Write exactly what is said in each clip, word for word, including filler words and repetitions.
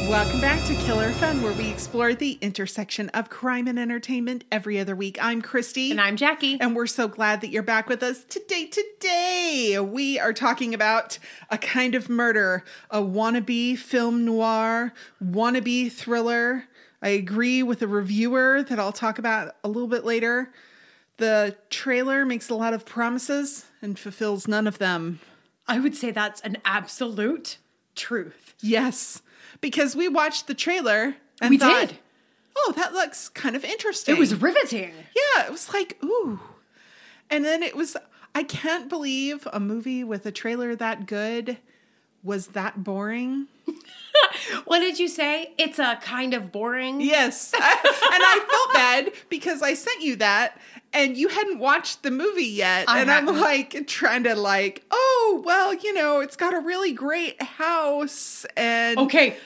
Welcome back to Killer Fun, where we explore the intersection of crime and entertainment every other week. I'm Christy. And I'm Jackie. And we're so glad that you're back with us today. Today, we are talking about A Kind of Murder, a wannabe film noir, wannabe thriller. I agree with a reviewer that I'll talk about a little bit later. The trailer makes a lot of promises and fulfills none of them. I would say that's an absolute truth. Yes. Because we watched the trailer and we thought, did. Oh, that looks kind of interesting. It was riveting. Yeah, it was like, ooh. And then it was, I can't believe a movie with a trailer that good was that boring. What did you say? It's a kind of boring. Yes. and I felt bad because I sent you that and you hadn't watched the movie yet. I and hadn't. I'm like trying to like, oh, well, you know, it's got a really great house and Okay.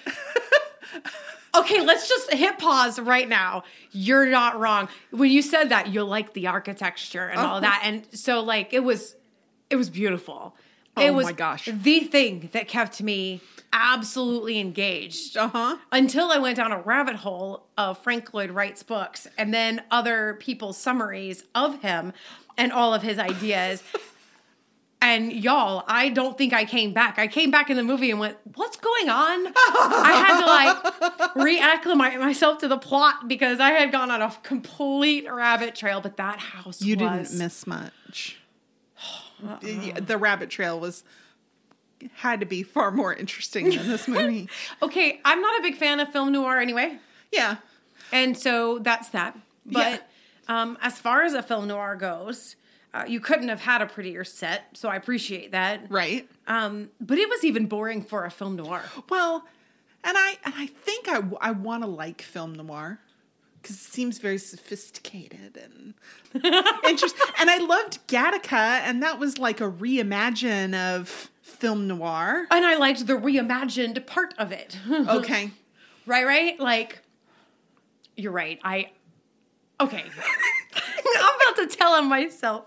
Okay, let's just hit pause right now. You're not wrong. When you said that, you like the architecture and all Uh-huh. that. And so like it was it was beautiful. Oh it was my gosh. the thing that kept me absolutely engaged. Uh-huh. Until I went down a rabbit hole of Frank Lloyd Wright's books and then other people's summaries of him and all of his ideas. And y'all, I don't think I came back. I came back in the movie and went, what's going on? I had to like reacclimate myself to the plot because I had gone on a complete rabbit trail, but that house You was... didn't miss much. Uh-uh. The rabbit trail was had to be far more interesting than this movie. Okay, I'm not a big fan of film noir anyway. Yeah. And so that's that. But um, as far as a film noir goes, uh, you couldn't have had a prettier set, so I appreciate that. Right. Um, but it was even boring for a film noir. Well, and I and I think I, I want to like film noir because it seems very sophisticated and interesting. And I loved Gattaca, and that was like a reimagine of film noir. And I liked the reimagined part of it. Okay. Right, right? Like, you're right. I, okay. I'm about to tell him myself.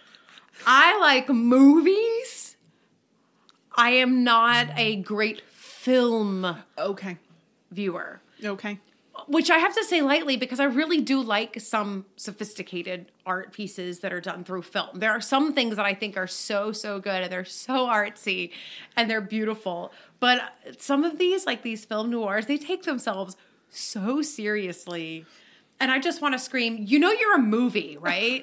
I like movies. I am not a great film Okay. viewer. Okay. Which I have to say lightly because I really do like some sophisticated art pieces that are done through film. There are some things that I think are so, so good and they're so artsy and they're beautiful. But some of these, like these film noirs, they take themselves so seriously. And I just want to scream, you know you're a movie, right?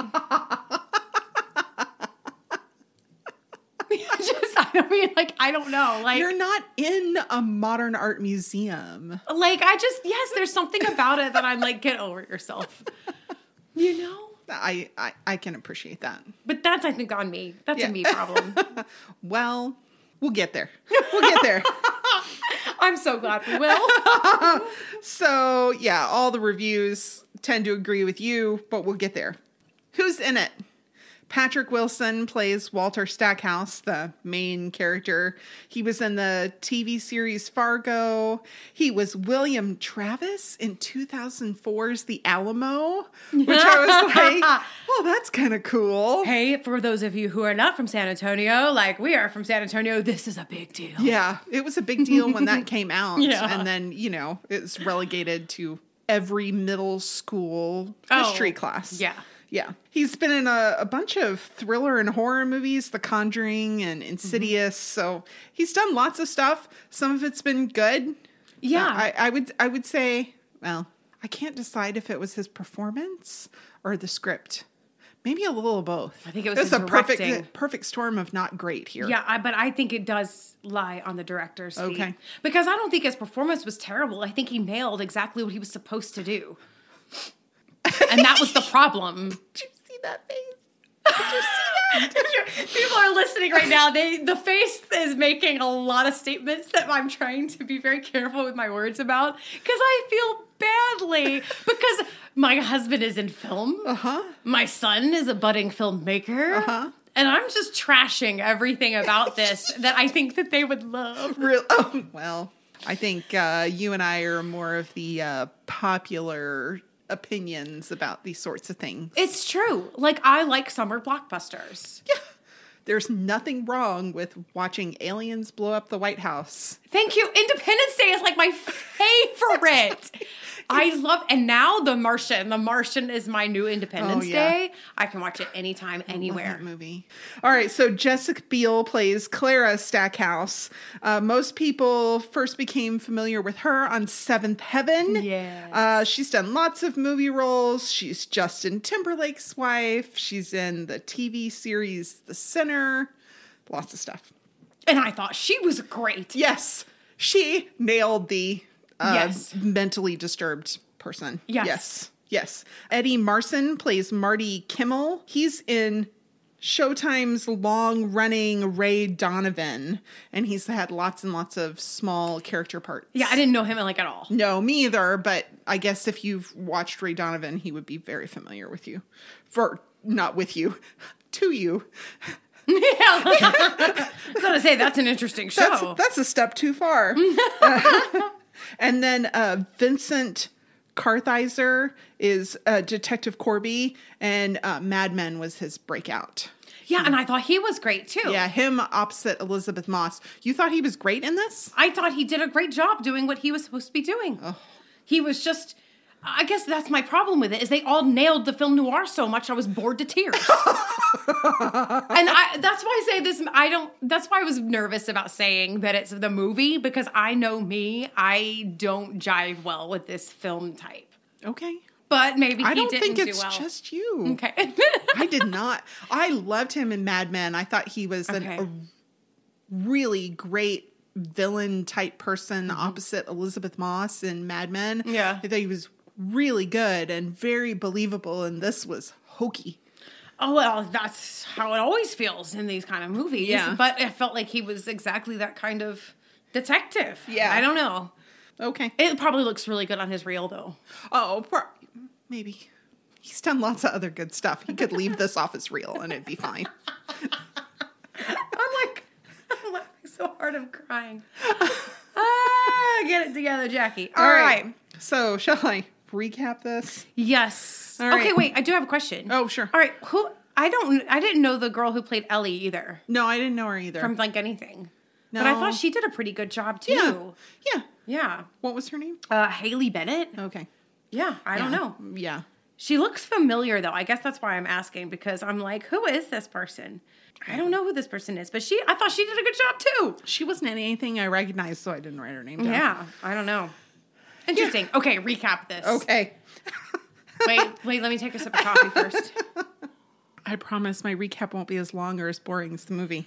Just, I don't mean, like, I don't know. Like, You're not in a modern art museum. Like, I just, yes, there's something about it that I'm like, get over yourself. You know? I, I, I can appreciate that. But that's, I think, on me. That's Yeah. a me problem. Well, we'll get there. We'll get there. I'm so glad we will. So, yeah, all the reviews tend to agree with you, but we'll get there. Who's in it? Patrick Wilson plays Walter Stackhouse, the main character. He was in the T V series Fargo. He was William Travis in two thousand four's The Alamo, which I was like, well, that's kind of cool. Hey, for those of you who are not from San Antonio, like we are from San Antonio, this is a big deal. Yeah, it was a big deal when that came out. Yeah. And then, you know, it's relegated to every middle school Oh, history class. Yeah. Yeah. He's been in a, a bunch of thriller and horror movies, The Conjuring and Insidious. Mm-hmm. So he's done lots of stuff. Some of it's been good. Yeah. Uh, I, I would I would say, well, I can't decide if it was his performance or the script. Maybe a little of both. I think it was It's his a directing. perfect perfect storm of not great here. Yeah, I, but I think it does lie on the director's feet. Okay. Because I don't think his performance was terrible. I think he nailed exactly what he was supposed to do. And that was the problem. Did you see that face? Did you see that? People are listening right now. They the face is making a lot of statements that I'm trying to be very careful with my words about because I feel badly because my husband is in film. Uh-huh. My son is a budding filmmaker. Uh-huh. And I'm just trashing everything about this that I think that they would love. Real, oh, well, I think uh, you and I are more of the uh, popular opinions about these sorts of things. It's true. Like, I like summer blockbusters. Yeah. There's nothing wrong with watching aliens blow up the White House. Thank you. Independence Day is like my favorite. I love, and now The Martian. The Martian is my new Independence Oh, yeah. Day. I can watch it anytime, I love anywhere. that movie. All right, so Jessica Biel plays Clara Stackhouse. Uh, most people first became familiar with her on Seventh Heaven. Yes. Uh, she's done lots of movie roles. She's Justin Timberlake's wife. She's in the T V series The Sinner. Lots of stuff. And I thought she was great. Yes, she nailed the uh, Yes. mentally disturbed person. Yes. Yes. Yes. Eddie Marson plays Marty Kimmel. He's in Showtime's long-running Ray Donovan, and he's had lots and lots of small character parts. Yeah, I didn't know him like at all. No, me either, but I guess if you've watched Ray Donovan, he would be very familiar with you. For, not with you, to you. Yeah. I was going to say, that's an interesting show. That's, that's a step too far. Uh, and then uh, Vincent Kartheiser is uh, Detective Corby, and uh, Mad Men was his breakout. Yeah, and I thought he was great too. Yeah, him opposite Elizabeth Moss. You thought he was great in this? I thought he did a great job doing what he was supposed to be doing. Oh. He was just, I guess that's my problem with it, is they all nailed the film noir so much I was bored to tears. And I, that's why I say this, I don't, that's why I was nervous about saying that it's the movie, because I know me, I don't jive well with this film type. Okay. But maybe he I don't didn't think it's do well. just you. Okay. I did not. I loved him in Mad Men. I thought he was an, Okay. a really great villain type person opposite Elizabeth Moss in Mad Men. Yeah. I thought he was really good and very believable, and this was hokey. Oh, well, that's how it always feels in these kind of movies. Yeah. But it felt like he was exactly that kind of detective. Yeah. I don't know. Okay. It probably looks really good on his reel, though. Oh, pro- maybe. He's done lots of other good stuff. He could leave this off his reel and it'd be fine. I'm like, I'm laughing so hard I'm crying. Ah, get it together, Jackie. All right. So, shall I recap this? Yes. All right. Okay, wait. I do have a question. Oh, sure. All right. Who? I don't. I didn't know the girl who played Ellie either No, I didn't know her either. from like anything. But I No. thought she did a pretty good job too. yeah. Yeah. Yeah. What was her name? Uh, Haley Bennett. Okay. Yeah. I don't Yeah. know. Yeah. She looks familiar though. I guess that's why I'm asking, because I'm like, who is this person? I don't know who this person is, but she. I thought she did a good job too. She wasn't in anything I recognized, so I didn't write her name down. Yeah. I don't know. Interesting. Okay. Recap this. Okay. Wait. Wait. Let me take a sip of coffee first. I promise my recap won't be as long or as boring as the movie.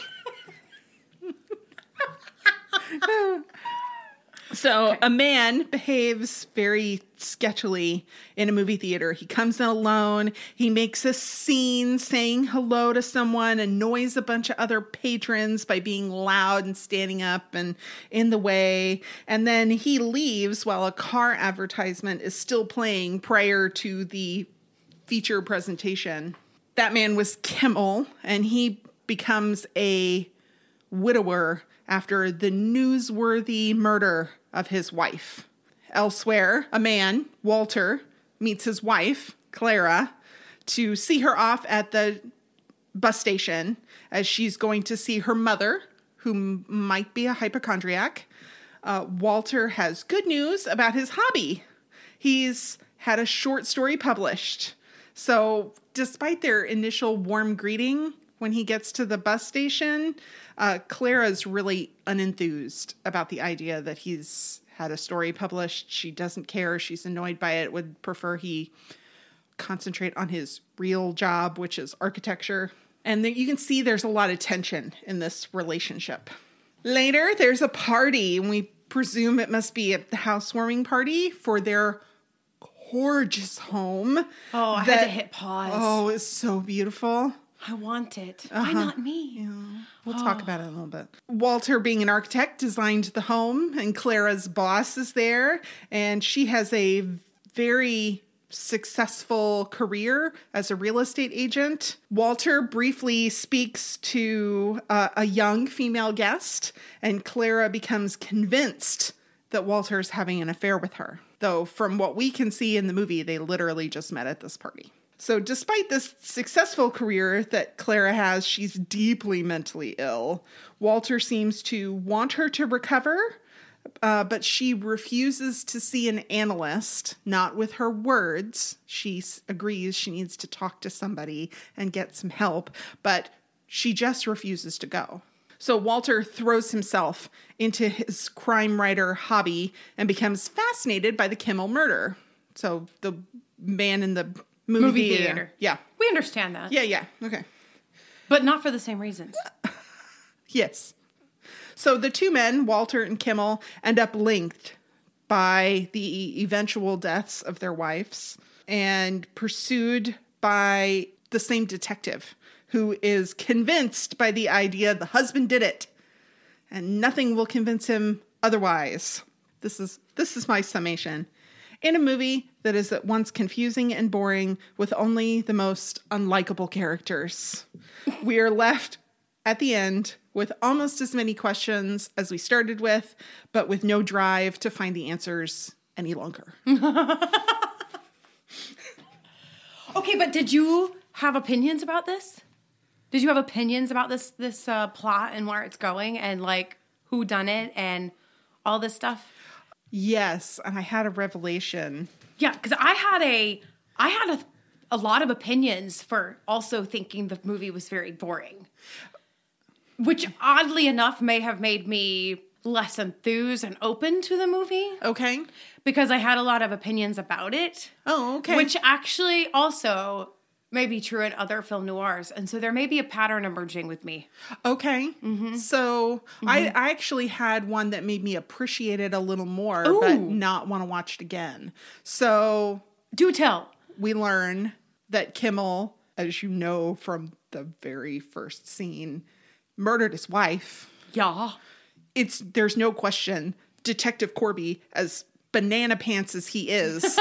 So Okay. a man behaves very sketchily in a movie theater. He comes in alone. He makes a scene saying hello to someone, annoys a bunch of other patrons by being loud and standing up and in the way. And then he leaves while a car advertisement is still playing prior to the feature presentation. That man was Kimmel, and he becomes a widower after the newsworthy murder of his wife. Elsewhere, a man, Walter, meets his wife, Clara, to see her off at the bus station as she's going to see her mother, who m- might be a hypochondriac. Uh, Walter has good news about his hobby. He's had a short story published. So despite their initial warm greeting, when he gets to the bus station, uh, Clara's really unenthused about the idea that he's had a story published. She doesn't care. She's annoyed by it, would prefer he concentrate on his real job, which is architecture. And then you can see there's a lot of tension in this relationship. Later, there's a party, and we presume it must be a housewarming party for their gorgeous home. Oh, I that- had to hit pause. Oh, it's so beautiful. I want it. Uh-huh. Why not me? Yeah, we'll talk about it in a little bit. Walter, being an architect, designed the home, and Clara's boss is there, and she has a very successful career as a real estate agent. Walter briefly speaks to uh, a young female guest, and Clara becomes convinced that Walter's having an affair with her. Though from what we can see in the movie, they literally just met at this party. So despite this successful career that Clara has, she's deeply mentally ill. Walter seems to want her to recover, uh, but she refuses to see an analyst, not with her words. She s- agrees she needs to talk to somebody and get some help, but she just refuses to go. So Walter throws himself into his crime writer hobby and becomes fascinated by the Kimmel murder. So the man in the movie, Movie theater. theater. Yeah. We understand that. Yeah, yeah. Okay. But not for the same reasons. Yes. So the two men, Walter and Kimmel, end up linked by the eventual deaths of their wives and pursued by the same detective who is convinced by the idea the husband did it and nothing will convince him otherwise. This is this is my summation. In a movie that is at once confusing and boring with only the most unlikable characters, we are left at the end with almost as many questions as we started with, but with no drive to find the answers any longer. Okay, but did you have opinions about this? Did you have opinions about this this uh, plot and where it's going and like who done it and all this stuff? Yes, and I had a revelation. Yeah, because I had a I had a, a lot of opinions for also thinking the movie was very boring, which oddly enough may have made me less enthused and open to the movie. Okay. Because I had a lot of opinions about it. Oh, okay. Which actually also may be true in other film noirs. And so there may be a pattern emerging with me. Okay. Mm-hmm. So mm-hmm. I, I actually had one that made me appreciate it a little more, Ooh. but not want to watch it again. So do tell. We learn that Kimmel, as you know from the very first scene, murdered his wife. Yeah. It's there's no question. Detective Corby, as banana pants as he is,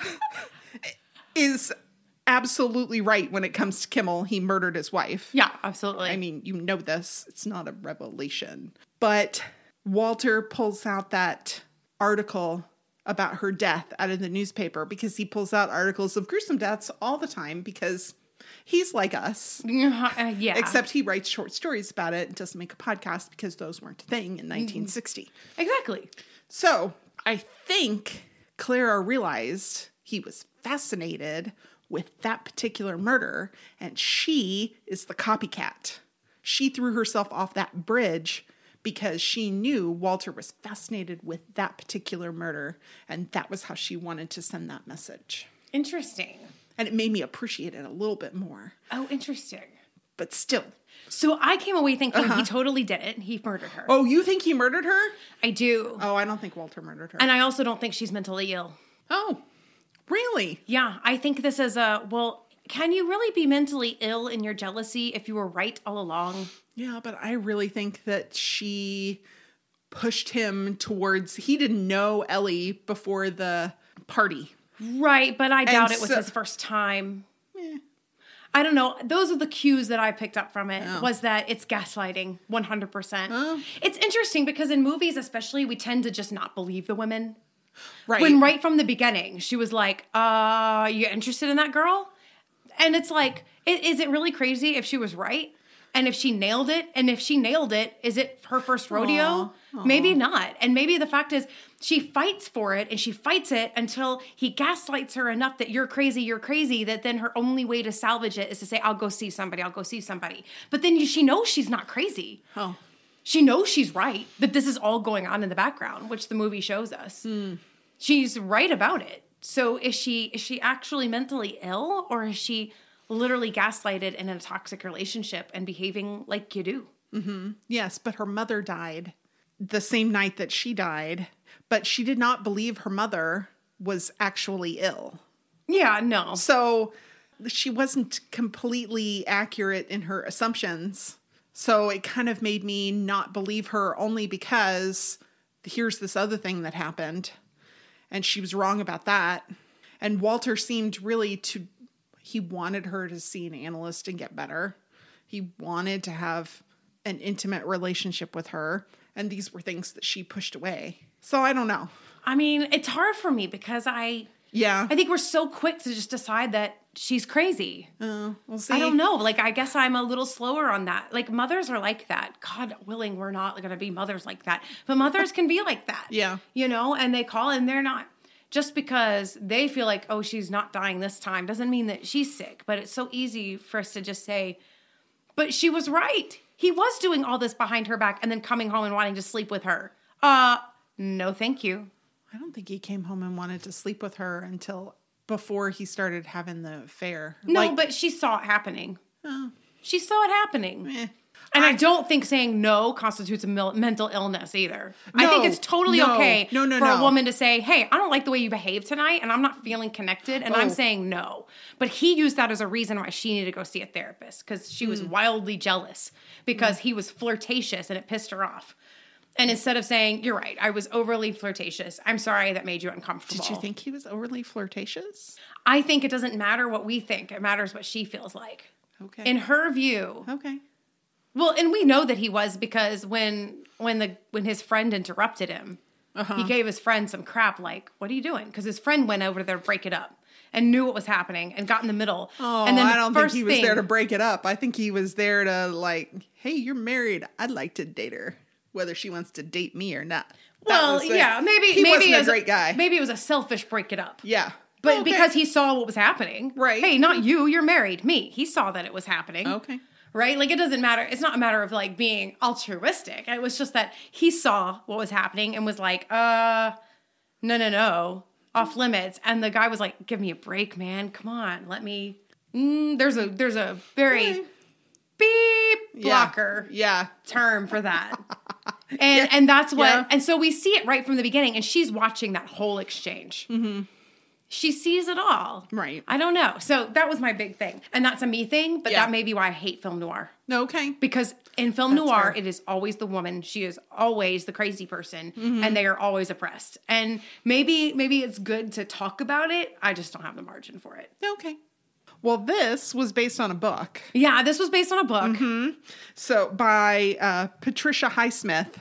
is absolutely right when it comes to Kimmel. He murdered his wife. Yeah, absolutely. I mean, you know this. It's not a revelation. But Walter pulls out that article about her death out of the newspaper because he pulls out articles of gruesome deaths all the time because he's like us. Uh, yeah. Except he writes short stories about it and doesn't make a podcast because those weren't a thing in nineteen sixty. Exactly. So I think Clara realized he was fascinated with that particular murder, and she is the copycat. She threw herself off that bridge because she knew Walter was fascinated with that particular murder, and that was how she wanted to send that message. Interesting. And it made me appreciate it a little bit more. Oh, interesting. But still. So I came away thinking Uh-huh. he totally did it. He murdered her. Oh, you think he murdered her? I do. Oh, I don't think Walter murdered her. And I also don't think she's mentally ill. Oh, really? Yeah, I think this is a, well, can you really be mentally ill in your jealousy if you were right all along? Yeah, but I really think that she pushed him towards, he didn't know Ellie before the party. Right, but I doubt And it was so- his first time. Eh. I don't know. Those are the cues that I picked up from it, Oh. was that it's gaslighting, one hundred percent. Oh. It's interesting because in movies especially, we tend to just not believe the women. Right. When right from the beginning, she was like, uh, you interested in that girl? And it's like, i- is it really crazy if she was right? And if she nailed it? And if she nailed it, is it her first rodeo? Aw, aw. Maybe not. And maybe the fact is she fights for it and she fights it until he gaslights her enough that you're crazy, you're crazy, that then her only way to salvage it is to say, I'll go see somebody, I'll go see somebody. But then you, she knows she's not crazy. Oh. She knows she's right, that this is all going on in the background, which the movie shows us. Mm. She's right about it. So is she is she actually mentally ill, or is she literally gaslighted in a toxic relationship and behaving like you do? Mm-hmm. Yes, but her mother died the same night that she died, but she did not believe her mother was actually ill. Yeah, no. So she wasn't completely accurate in her assumptions. So it kind of made me not believe her only because here's this other thing that happened. And she was wrong about that. And Walter seemed really to, he wanted her to see an analyst and get better. He wanted to have an intimate relationship with her. And these were things that she pushed away. So I don't know. I mean, it's hard for me because I Yeah. I think we're so quick to just decide that she's crazy. Uh, we'll see. I don't know. Like, I guess I'm a little slower on that. Like, mothers are like that. God willing, we're not going to be mothers like that. But mothers can be like that. Yeah. You know, and they call and they're not. Just because they feel like, oh, she's not dying this time doesn't mean that she's sick. But it's so easy for us to just say, but she was right. He was doing all this behind her back and then coming home and wanting to sleep with her. Uh, no, thank you. I don't think he came home and wanted to sleep with her until before he started having the affair. No, Like, but she saw it happening. oh, She saw it happening. eh. And I, I don't think saying no constitutes a mil- mental illness either. I No, think it's totally no, okay no, no, for no. a woman to say, hey, I don't like the way you behave tonight and I'm not feeling connected and I'm Oh. saying no. But he used that as a reason why she needed to go see a therapist because she was Mm. wildly jealous because mm. he was flirtatious and it pissed her off. And instead of saying, you're right, I was overly flirtatious. I'm sorry that made you uncomfortable. Did you think he was overly flirtatious? I think it doesn't matter what we think. It matters what she feels like. Okay. In her view. Okay. Well, and we know that he was because when when the when his friend interrupted him, Uh-huh. he gave his friend some crap like, what are you doing? Because his friend went over there to break it up and knew what was happening and got in the middle. Oh, and then I the don't think first he was thing, there to break it up. I think he was there to like, hey, you're married. I'd like to date her, whether she wants to date me or not. That Well, was the- yeah, maybe he maybe wasn't it a was great guy. Maybe it was a selfish break it up. Yeah, But Okay. because he saw what was happening. Right. Hey, not you, you're married. Me. He saw that it was happening. Okay. Right? Like, it doesn't matter. It's not a matter of, like, being altruistic. It was just that he saw what was happening and was like, uh, no, no, no, off limits. And the guy was like, give me a break, man. Come on. Let me. Mm, there's a there's a very Okay. beep Yeah. blocker Yeah. term for that. And and that's what, Yeah. and so we see it right from the beginning. And she's watching that whole exchange. Mm-hmm. She sees it all. Right. I don't know. So that was my big thing. And that's a me thing, but Yeah. that may be why I hate film noir. Okay. Because in film That's noir, fair. it is always the woman. She is always the crazy person, Mm-hmm. and they are always oppressed. And maybe maybe it's good to talk about it. I just don't have the margin for it. Okay. Well, this was based on a book. Yeah, this was based on a book. Mm-hmm. So by uh, Patricia Highsmith.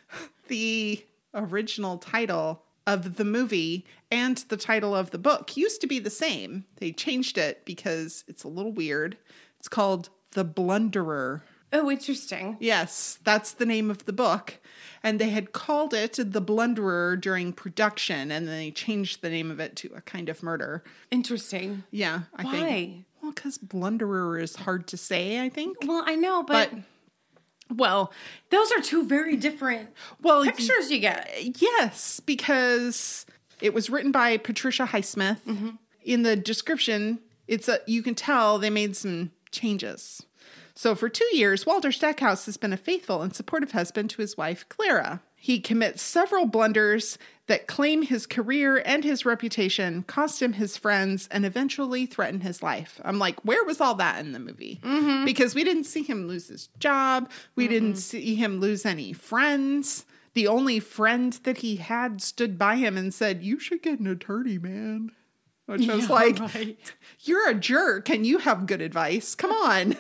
The original title of the movie and the title of the book used to be the same. They changed it because it's a little weird. It's called The Blunderer. Oh, interesting. Yes, that's the name of the book. And they had called it The Blunderer during production, and then they changed the name of it to A Kind of Murder. Interesting. Yeah, I Why? think. Well, because blunderer is hard to say, I think. Well, I know, but, But, well, those are two very different well, pictures you get. yes, because it was written by Patricia Highsmith. Mm-hmm. In the description, it's a you can tell they made some changes. So for two years, Walter Stackhouse has been a faithful and supportive husband to his wife, Clara. He commits several blunders that claim his career and his reputation, cost him his friends, and eventually threaten his life. I'm like, where was all that in the movie? Mm-hmm. Because we didn't see him lose his job. We mm-hmm. didn't see him lose any friends. The only friend that he had stood by him and said, you should get an attorney, man. Which I was Yeah, like, right. you're a jerk and you have good advice. Come on.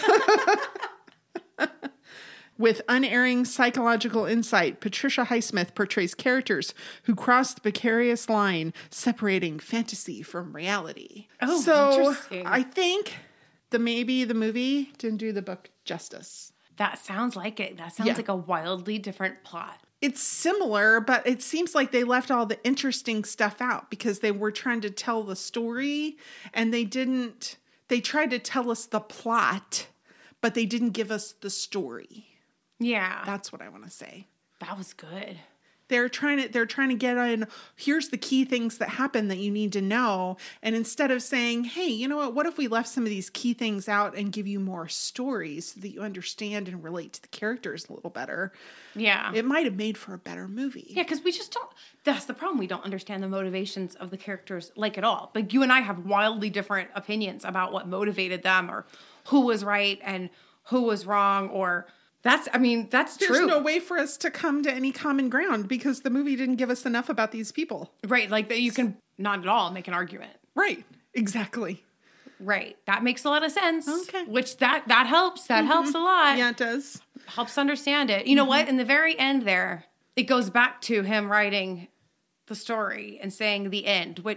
With unerring psychological insight, Patricia Highsmith portrays characters who cross the precarious line separating fantasy from reality. Oh, so interesting. I think the maybe the movie didn't do the book justice. That sounds like it. That sounds Yeah. like a wildly different plot. It's similar, but it seems like they left all the interesting stuff out because they were trying to tell the story and they didn't, they tried to tell us the plot, but they didn't give us the story. Yeah. That's what I want to say. That was good. They're trying to they're trying to get in, here's the key things that happen that you need to know. And instead of saying, hey, you know what, what if we left some of these key things out and give you more stories so that you understand and relate to the characters a little better? Yeah. It might have made for a better movie. Yeah, because we just don't, that's the problem. We don't understand the motivations of the characters like at all. Like you and I have wildly different opinions about what motivated them or who was right and who was wrong or that's, I mean, that's There's true. no way for us to come to any common ground because the movie didn't give us enough about these people. Right. Like that you can not at all make an argument. Right. Exactly. Right. That makes a lot of sense. Okay. Which that, that helps. That Mm-hmm. helps a lot. Yeah, it does. Helps understand it. You know what? In the very end there, it goes back to him writing the story and saying the end, which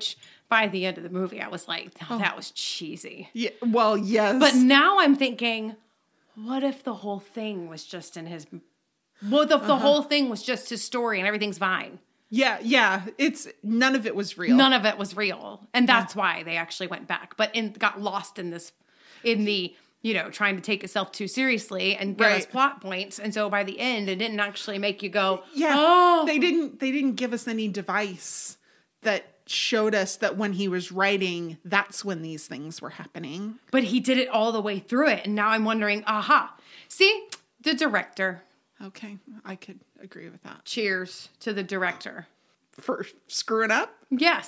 by the end of the movie, I was like, oh, that was cheesy. Yeah, well, yes. But now I'm thinking, what if the whole thing was just in his... What if the uh-huh. whole thing was just his story and everything's fine? Yeah, yeah. It's none of it was real. None of it was real. And that's yeah. why they actually went back. But in, got lost in this, in the, you know, trying to take itself too seriously and give right. us plot points. And so by the end, it didn't actually make you go, yeah, oh. They didn't, they didn't give us any device that showed us that when he was writing, that's when these things were happening. But he did it all the way through it. And now I'm wondering, aha, see, the director. Okay, I could agree with that. Cheers to the director. For screwing up? Yes.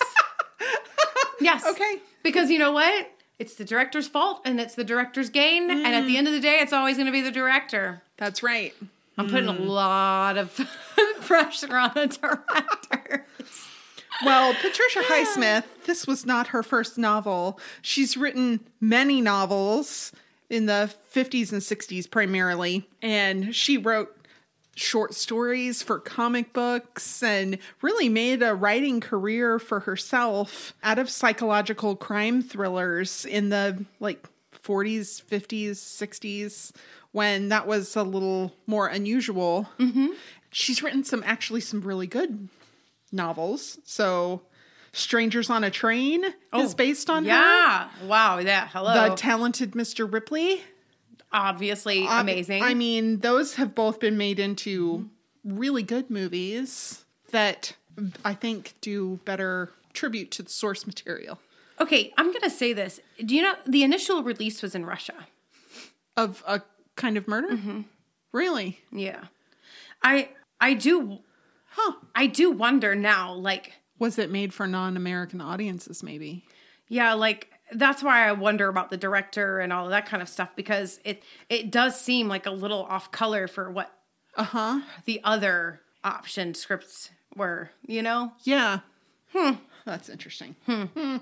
Yes. Okay. Because you know what? It's the director's fault and it's the director's gain. Mm. And at the end of the day, it's always going to be the director. That's right. I'm putting mm. a lot of pressure on the directors. Well, Patricia Highsmith, this was not her first novel. She's written many novels in the fifties and sixties primarily. And she wrote short stories for comic books and really made a writing career for herself out of psychological crime thrillers in the like forties, fifties, sixties, when that was a little more unusual. Mm-hmm. She's written some actually some really good novels. So Strangers on a Train oh, is based on yeah. her. Yeah. Wow. Yeah. Hello. The Talented Mister Ripley. Obviously uh, amazing. I mean, those have both been made into really good movies that I think do better tribute to the source material. Okay, I'm going to say this. Do you know the initial release was in Russia? Of A Kind of Murder? Mm-hmm. Really? Yeah. I I do Huh. I do wonder now, like, was it made for non-American audiences maybe? Yeah, like that's why I wonder about the director and all of that kind of stuff, because it it does seem like a little off color for what uh-huh. the other option scripts were, you know? Yeah. Hmm. That's interesting. Hmm. Hmm.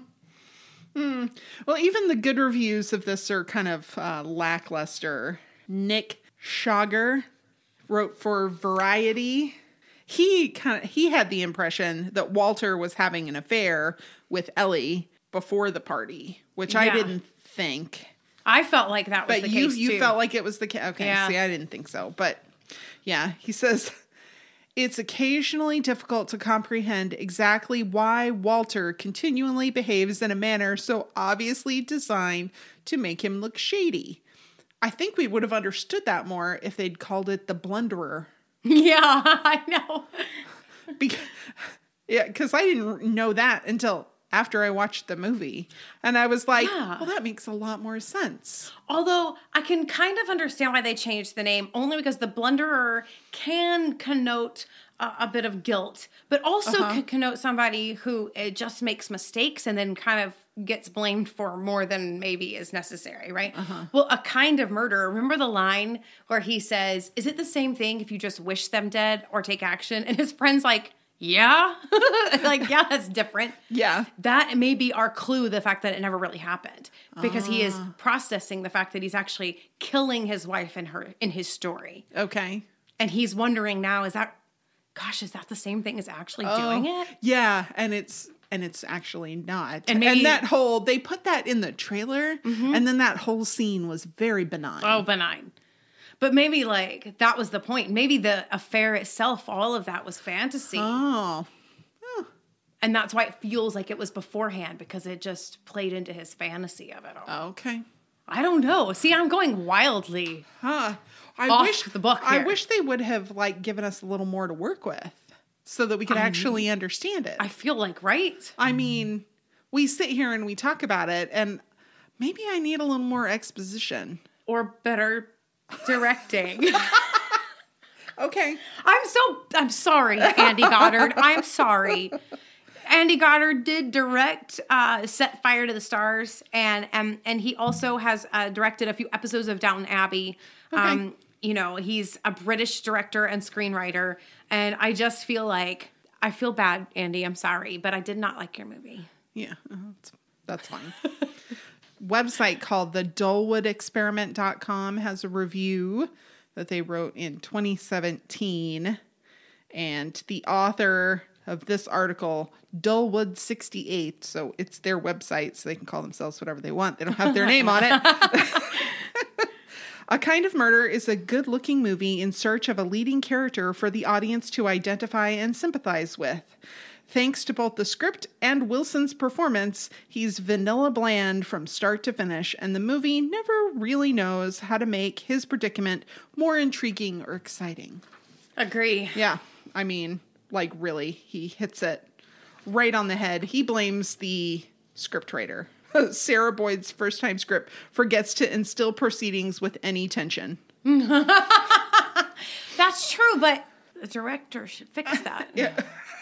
Hmm. Well, even the good reviews of this are kind of uh, lackluster. Nick Schager wrote for Variety. He kind of he had the impression that Walter was having an affair with Ellie before the party, which yeah. I didn't think. I felt like that was but the you, case, you too. felt like it was the case. Okay, yeah. see, I didn't think so. But yeah, he says, it's occasionally difficult to comprehend exactly why Walter continually behaves in a manner so obviously designed to make him look shady. I think we would have understood that more if they'd called it the Blunderer. Yeah, I know. because, yeah, because I didn't know that until after I watched the movie. And I was like, yeah. well, that makes a lot more sense. Although I can kind of understand why they changed the name, only because the Blunderer can connote a, a bit of guilt, but also uh-huh. can connote somebody who it just makes mistakes and then kind of gets blamed for more than maybe is necessary, right? Uh-huh. Well, A Kind of Murder. Remember the line where he says, is it the same thing if you just wish them dead or take action? And his friend's like, yeah. Like, yeah, that's different. Yeah. That may be our clue, the fact that it never really happened. Because uh. he is Ah. processing the fact that he's actually killing his wife in her in his story. Okay. And he's wondering now, is that, gosh, is that the same thing as actually oh, doing it? Yeah, and it's and it's actually not. And, maybe, and that whole, they put that in the trailer, mm-hmm. and then that whole scene was very benign. Oh, benign. But maybe, like, that was the point. Maybe the affair itself, all of that was fantasy. Oh. oh. And that's why it feels like it was beforehand, because it just played into his fantasy of it all. Okay. I don't know. See, I'm going wildly huh. I off wish, the book here. I wish they would have, like, given us a little more to work with so that we could I actually mean, understand it. I feel like, right? I mean, we sit here and we talk about it, and maybe I need a little more exposition. Or better directing. Okay. I'm so, I'm sorry, Andy Goddard. I'm sorry. Andy Goddard did direct uh, Set Fire to the Stars, and and, and he also has uh, directed a few episodes of Downton Abbey. Okay. Um, you know, he's a British director and screenwriter, and I just feel like, I feel bad, Andy, I'm sorry, but I did not like your movie. Yeah, uh, that's, that's fine. Website called the dullwood experiment dot com has a review that they wrote in twenty seventeen, and the author of this article, Dullwood sixty-eight. So it's their website, so they can call themselves whatever they want. They don't have their name on it. A Kind of Murder is a good-looking movie in search of a leading character for the audience to identify and sympathize with. Thanks to both the script and Wilson's performance, he's vanilla bland from start to finish, and the movie never really knows how to make his predicament more intriguing or exciting. Agree. Yeah, I mean, like, really, he hits it right on the head. He blames the scriptwriter. Sarah Boyd's first-time script forgets to instill proceedings with any tension. That's true, but the director should fix that. Yeah.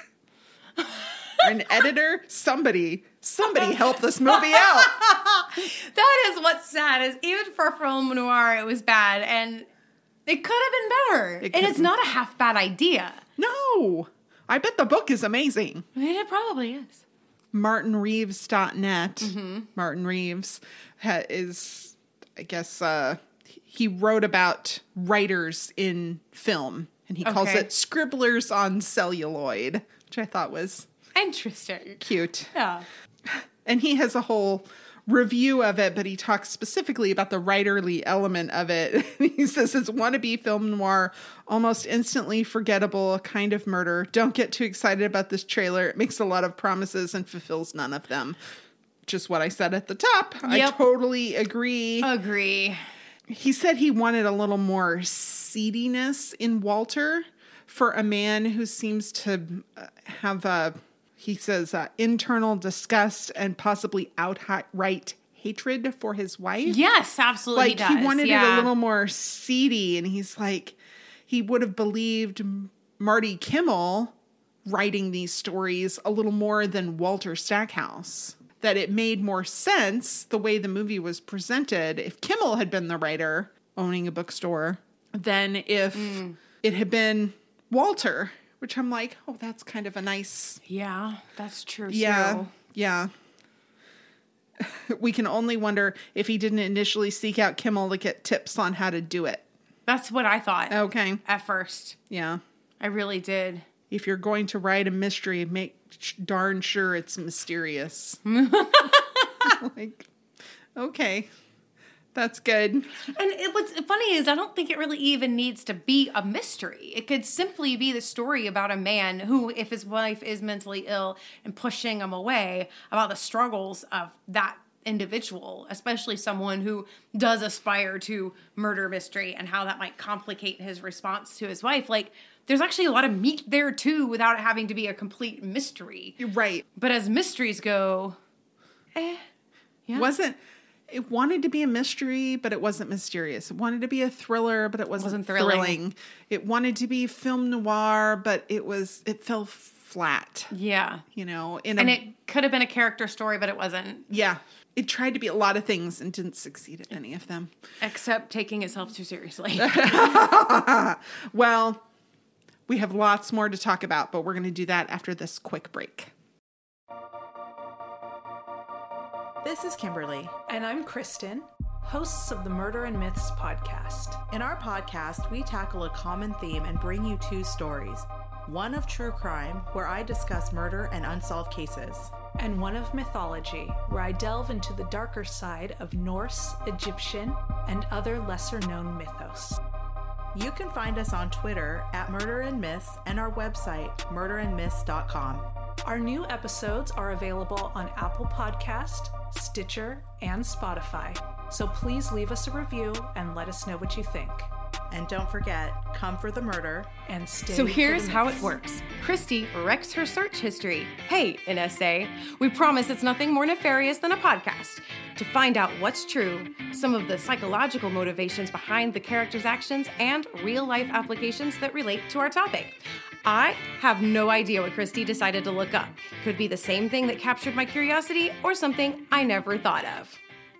An editor, somebody, somebody help this movie out. That is what's sad, is even for film noir, it was bad, and it could have been better. It and it's been. not a half bad idea. No, I bet the book is amazing. I mean, it probably is. martin reeves dot net. Mm-hmm. Martin Reeves ha- is, I guess, uh, he wrote about writers in film, and he calls Okay. it scribblers on celluloid, which I thought was Interesting. cute. Yeah. And he has a whole review of it, but he talks specifically about the writerly element of it. He says it's wannabe film noir, almost instantly forgettable, a kind of murder. Don't get too excited about this trailer. It makes a lot of promises and fulfills none of them. Just what I said at the top. Yep. I totally agree. Agree. He said he wanted a little more seediness in Walter for a man who seems to have a, he says, uh, internal disgust and possibly outright hatred for his wife. Yes, absolutely. Like, he, does. he wanted yeah. it a little more seedy, and he's like, he would have believed Marty Kimmel writing these stories a little more than Walter Stackhouse. That it made more sense the way the movie was presented if Kimmel had been the writer owning a bookstore than if Mm. it had been Walter, which I'm like, oh, that's kind of a nice... Yeah, that's true. Yeah, too. yeah. We can only wonder if he didn't initially seek out Kimmel to get tips on how to do it. That's what I thought Okay, at first. yeah. I really did. If you're going to write a mystery, make sh- darn sure it's mysterious. Like, okay, that's good. And it, what's funny is I don't think it really even needs to be a mystery. It could simply be the story about a man who, if his wife is mentally ill and pushing him away, about the struggles of that individual, especially someone who does aspire to murder mystery and how that might complicate his response to his wife. Like, there's actually a lot of meat there too without it having to be a complete mystery. You're right. But as mysteries go, eh. Yeah. Wasn't it wanted to be a mystery, but it wasn't mysterious. It wanted to be a thriller, but it wasn't, Wasn't thrilling. thrilling. It wanted to be film noir, but it was it fell flat. Yeah. You know, in And a, it could have been a character story, but it wasn't. yeah, it tried to be a lot of things and didn't succeed at any of them. Except taking itself too seriously. Well, we have lots more to talk about, but we're going to do that after this quick break. This is Kimberly. And I'm Kristen, hosts of the Murder and Myths podcast. In our podcast, we tackle a common theme and bring you two stories. One of true crime, where I discuss murder and unsolved cases. And one of mythology, where I delve into the darker side of Norse, Egyptian, and other lesser known mythos. You can find us on Twitter at Murder and Myths and our website, murder and myths dot com. Our new episodes are available on Apple Podcast, Stitcher, and Spotify. So please leave us a review and let us know what you think. And don't forget, come for the murder. And stay So for here's the how myths. it works. Christy wrecks her search history. Hey, an essay. We promise it's nothing more nefarious than a podcast. To find out what's true, some of the psychological motivations behind the characters' actions, and real-life applications that relate to our topic. I have no idea what Christy decided to look up. Could be the same thing that captured my curiosity or something I never thought of.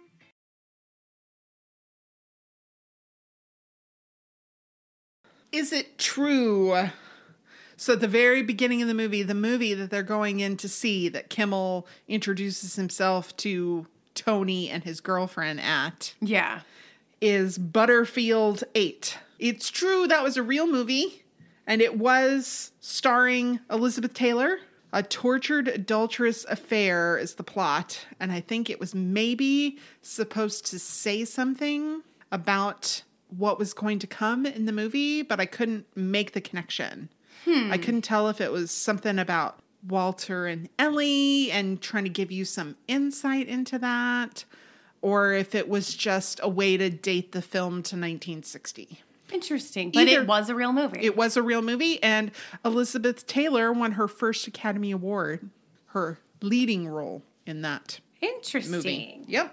Is it true? So at the very beginning of the movie, the movie that they're going in to see, that Kimmel introduces himself to Tony and his girlfriend at, Yeah. is Butterfield eight. It's true that was a real movie, And it was starring Elizabeth Taylor. A tortured adulterous affair is the plot. And I think it was maybe supposed to say something about what was going to come in the movie, but I couldn't make the connection. Hmm. I couldn't tell if it was something about Walter and Ellie and trying to give you some insight into that, or if it was just a way to date the film to nineteen sixty. Interesting. But Either, it was a real movie. It was a real movie, and Elizabeth Taylor won her first Academy Award, her leading role in that Interesting. movie. Yep.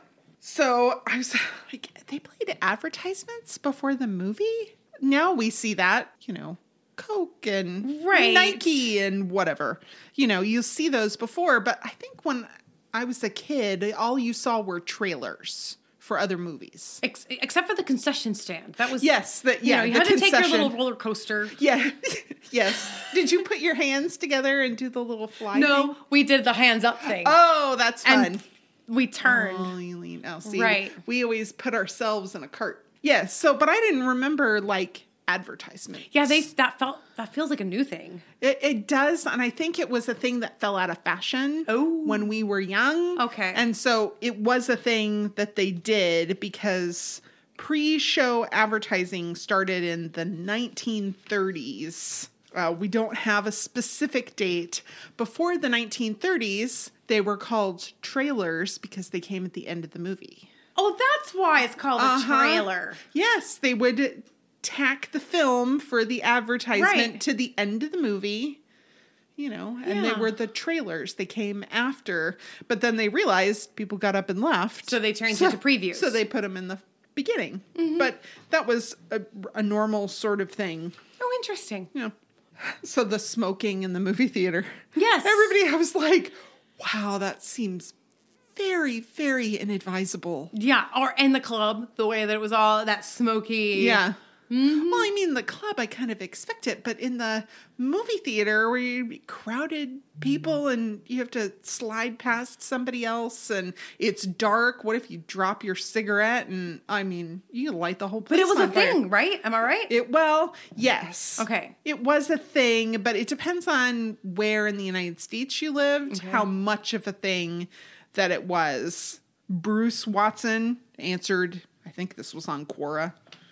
So I was like, they played advertisements before the movie? Now we see that, you know, Coke and right. Nike and whatever. You know, you see those before, but I think when I was a kid, all you saw were trailers for other movies. Ex- except for the concession stand. That was yes, that yeah. You, know, you the had concession. to take your little roller coaster. Yeah, yes. Did you put your hands together and do the little fly? No, thing? we did the hands up thing. Oh, that's fun. And we turned. Oh, you lean. Oh, see, right. We always put ourselves in a cart. Yes. Yeah, so, but I didn't remember like advertisements. Yeah, they that felt that feels like a new thing. It, it does, and I think it was a thing that fell out of fashion oh. when we were young. Okay. And so it was a thing that they did because pre-show advertising started in the nineteen thirties. Uh, we don't have a specific date. Before the nineteen thirties, they were called trailers because they came at the end of the movie. Oh, that's why it's called uh-huh. a trailer. Yes, they would tack the film for the advertisement right. to the end of the movie, you know, and yeah. they were the trailers. They came after, but then they realized people got up and left. So they turned so, into previews. So they put them in the beginning. Mm-hmm. But that was a, a normal sort of thing. Oh, interesting. You know, so the smoking in the movie theater. Yes. Everybody, I was like, wow, that seems very, very inadvisable. Yeah, or in the club, the way that it was all that smoky. Yeah. Mm-hmm. Well, I mean, the club, I kind of expect it, but in the movie theater where you crowded people and you have to slide past somebody else and it's dark, what if you drop your cigarette and, I mean, you light the whole place But it was on a fire. thing, right? Am I right? It well, yes. Okay. It was a thing, but it depends on where in the United States you lived, Okay. how much of a thing that it was. Bruce Watson answered, I think this was on Quora.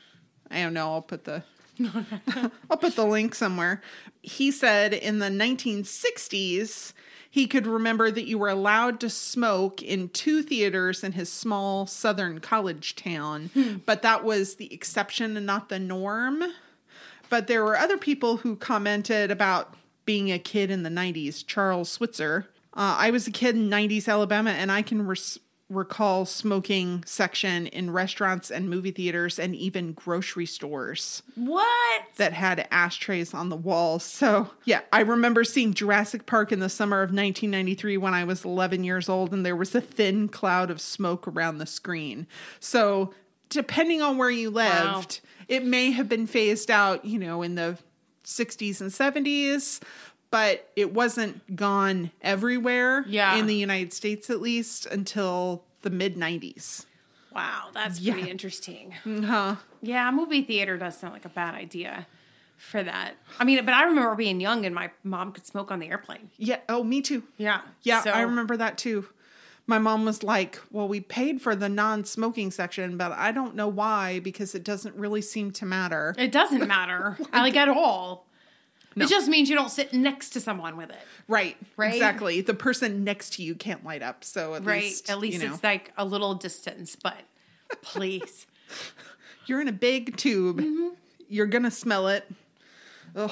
I don't know. I'll put the I'll put the link somewhere. He said in the nineteen sixties, he could remember that you were allowed to smoke in two theaters in his small southern college town, hmm. but that was the exception and not the norm. But there were other people who commented about being a kid in the nineties. Charles Switzer. Uh, I was a kid in nineties Alabama, and I can res- recall smoking section in restaurants and movie theaters and even grocery stores. What? That had ashtrays on the walls. So, yeah, I remember seeing Jurassic Park in the summer of nineteen ninety-three when I was eleven years old, and there was a thin cloud of smoke around the screen. So, depending on where you lived, wow. it may have been phased out, you know, in the sixties and seventies, but it wasn't gone everywhere yeah. in the United States, at least, until the mid nineties. Wow, that's yeah. pretty interesting. Uh-huh. Yeah, a movie theater does sound like a bad idea for that. I mean, but I remember being young and my mom could smoke on the airplane. Yeah. Oh, me too. Yeah. Yeah, so. I remember that too. My mom was like, well, we paid for the non-smoking section, but I don't know why, because it doesn't really seem to matter. It doesn't matter. like at all. No. It just means you don't sit next to someone with it. Right. Right. Exactly. The person next to you can't light up. So at right. least, At least you know. it's like a little distance, but please. You're in a big tube. Mm-hmm. You're going to smell it. Ugh.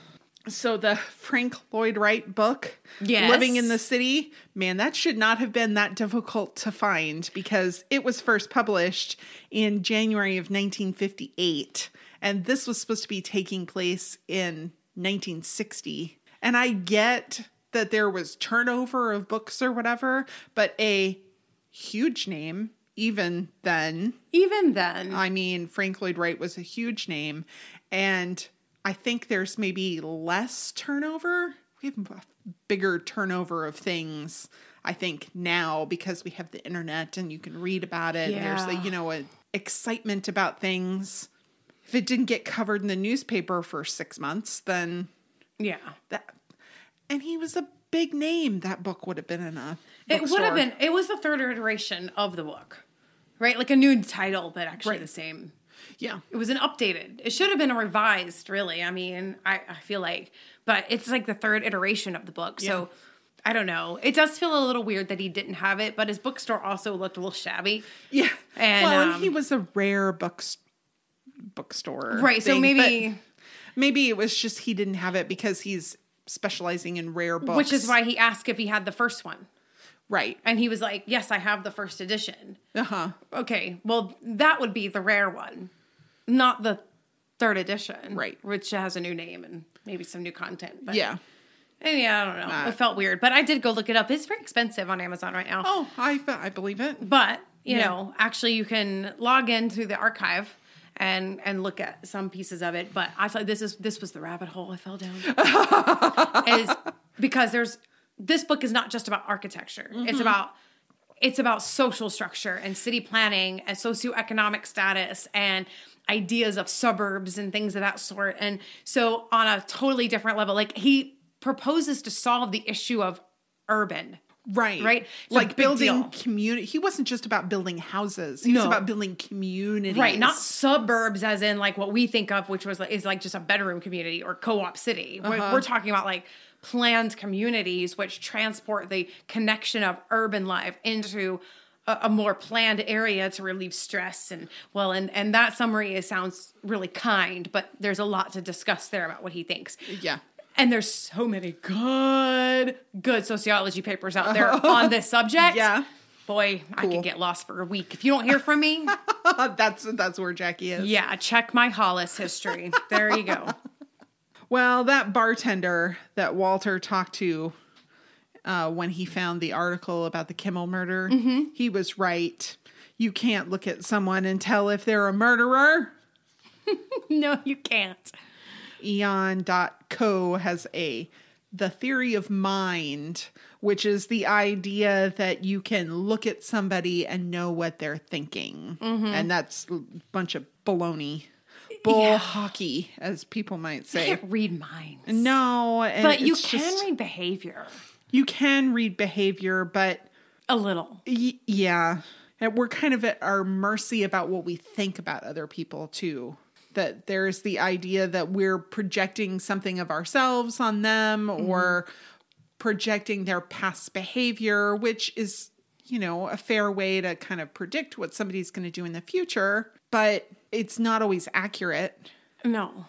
So the Frank Lloyd Wright book, yes. Living in the City, man, that should not have been that difficult to find because it was first published in January of nineteen fifty-eight. And this was supposed to be taking place in nineteen sixty. And I get that there was turnover of books or whatever, but a huge name even then. Even then. I mean, Frank Lloyd Wright was a huge name. And I think there's maybe less turnover. We have a bigger turnover of things, I think, now because we have the internet and you can read about it. Yeah. And there's, a, you know, an excitement about things. if it didn't get covered in the newspaper for six months, then Yeah. that, and he was a big name, that book would have been in a It would bookstore. have been, it was the third iteration of the book, right? Like a new title, but actually Right. the same. Yeah. It was an updated. It should have been a revised, really. I mean, I, I feel like, but it's like the third iteration of the book. So I don't know. It does feel a little weird that he didn't have it, but his bookstore also looked a little shabby. Yeah. And, well, um, and he was a rare books bookstore. Right. So thing, maybe, but maybe it was just he didn't have it because he's specializing in rare books. which is why he asked if he had the first one. Right. And he was like, yes, I have the first edition. Uh-huh. Okay. Well, that would be the rare one, not the third edition. Right. Which has a new name and maybe some new content. But Yeah. And yeah, I don't know. Uh, it felt weird, but I did go look it up. It's very expensive on Amazon right now. Oh, I I believe it. But, you Yeah. know, actually you can log in through the archive and and look at some pieces of it. But I thought this is this was the rabbit hole I fell down. is because there's this book is not just about architecture. Mm-hmm. It's about it's about social structure and city planning and socioeconomic status and ideas of suburbs and things of that sort. And so on a totally different level, like he proposes to solve the issue of urban. Right. Right? It's a Like big building deal. community. He wasn't just about building houses. He was No. about building communities. Right, not suburbs as in like what we think of, which was like, is like just a bedroom community or co-op city. We're, Uh-huh. we're talking about like planned communities which transport the connection of urban life into a, a more planned area to relieve stress. And well, and and that summary is, sounds really kind, but there's a lot to discuss there about what he thinks. Yeah. And there's so many good, good sociology papers out there on this subject. Yeah. Boy, I Cool. could get lost for a week. If you don't hear from me, that's that's where Jackie is. yeah, check my Hollis history. There you go. Well, that bartender that Walter talked to uh, when he found the article about the Kimmel murder, Mm-hmm. he was right. You can't look at someone and tell if they're a murderer. No, you can't. Eon dot co has a the theory of mind, which is the idea that you can look at somebody and know what they're thinking. Mm-hmm. And that's a bunch of baloney. Bull Yeah. hockey, as people might You say. can't read minds. No, and But you it's can just- read behavior. You can read behavior, but A little. y- yeah, and we're kind of at our mercy about what we think about other people too. That there's the idea that we're projecting something of ourselves on them or projecting their past behavior, which is, you know, a fair way to kind of predict what somebody's going to do in the future, but it's not always accurate. No.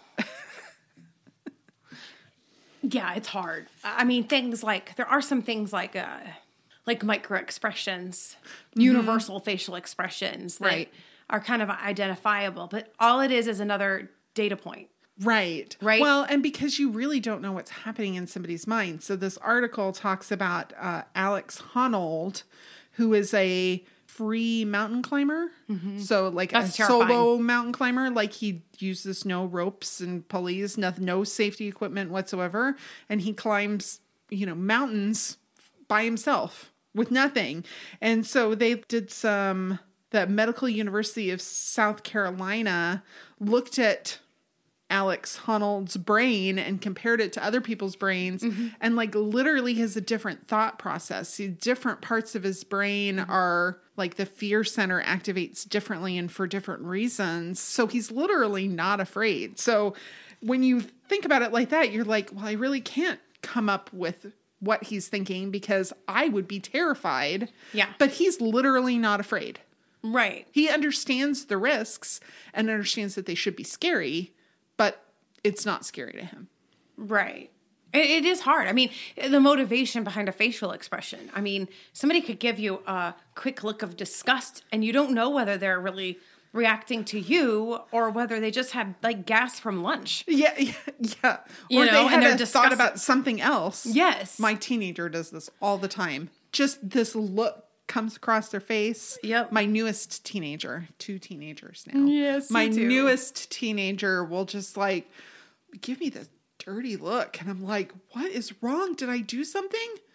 Yeah, it's hard. I mean, things like, there are some things like, uh, like micro expressions, universal facial expressions that Right. are kind of identifiable, but all it is is another data point. Right. Right. Well, and because you really don't know what's happening in somebody's mind. So this article talks about uh, Alex Honnold, who is a free mountain climber. So like That's a terrifying. solo mountain climber, like he uses no ropes and pulleys, no, no safety equipment whatsoever. And he climbs, you know, mountains by himself with nothing. And so they did some, the Medical University of South Carolina looked at Alex Honnold's brain and compared it to other people's brains. Mm-hmm. And like literally has a different thought process. See, different parts of his brain Mm-hmm. are like the fear center activates differently and for different reasons. So he's literally not afraid. So when you think about it like that, you're like, well, I really can't come up with what he's thinking because I would be terrified. Yeah. But he's literally not afraid. Right. He understands the risks and understands that they should be scary, but it's not scary to him. Right. It, it is hard. I mean, the motivation behind a facial expression. I mean, somebody could give you a quick look of disgust and you don't know whether they're really reacting to you or whether they just had like gas from lunch. Yeah, yeah, yeah. You or know, they and had they're a thought disgusted. about something else. Yes. My teenager does this all the time. Just this look comes across their face. Yep. My newest teenager, two teenagers now. Yes, My you do. newest teenager will just like give me this dirty look. And I'm like, what is wrong? Did I do something?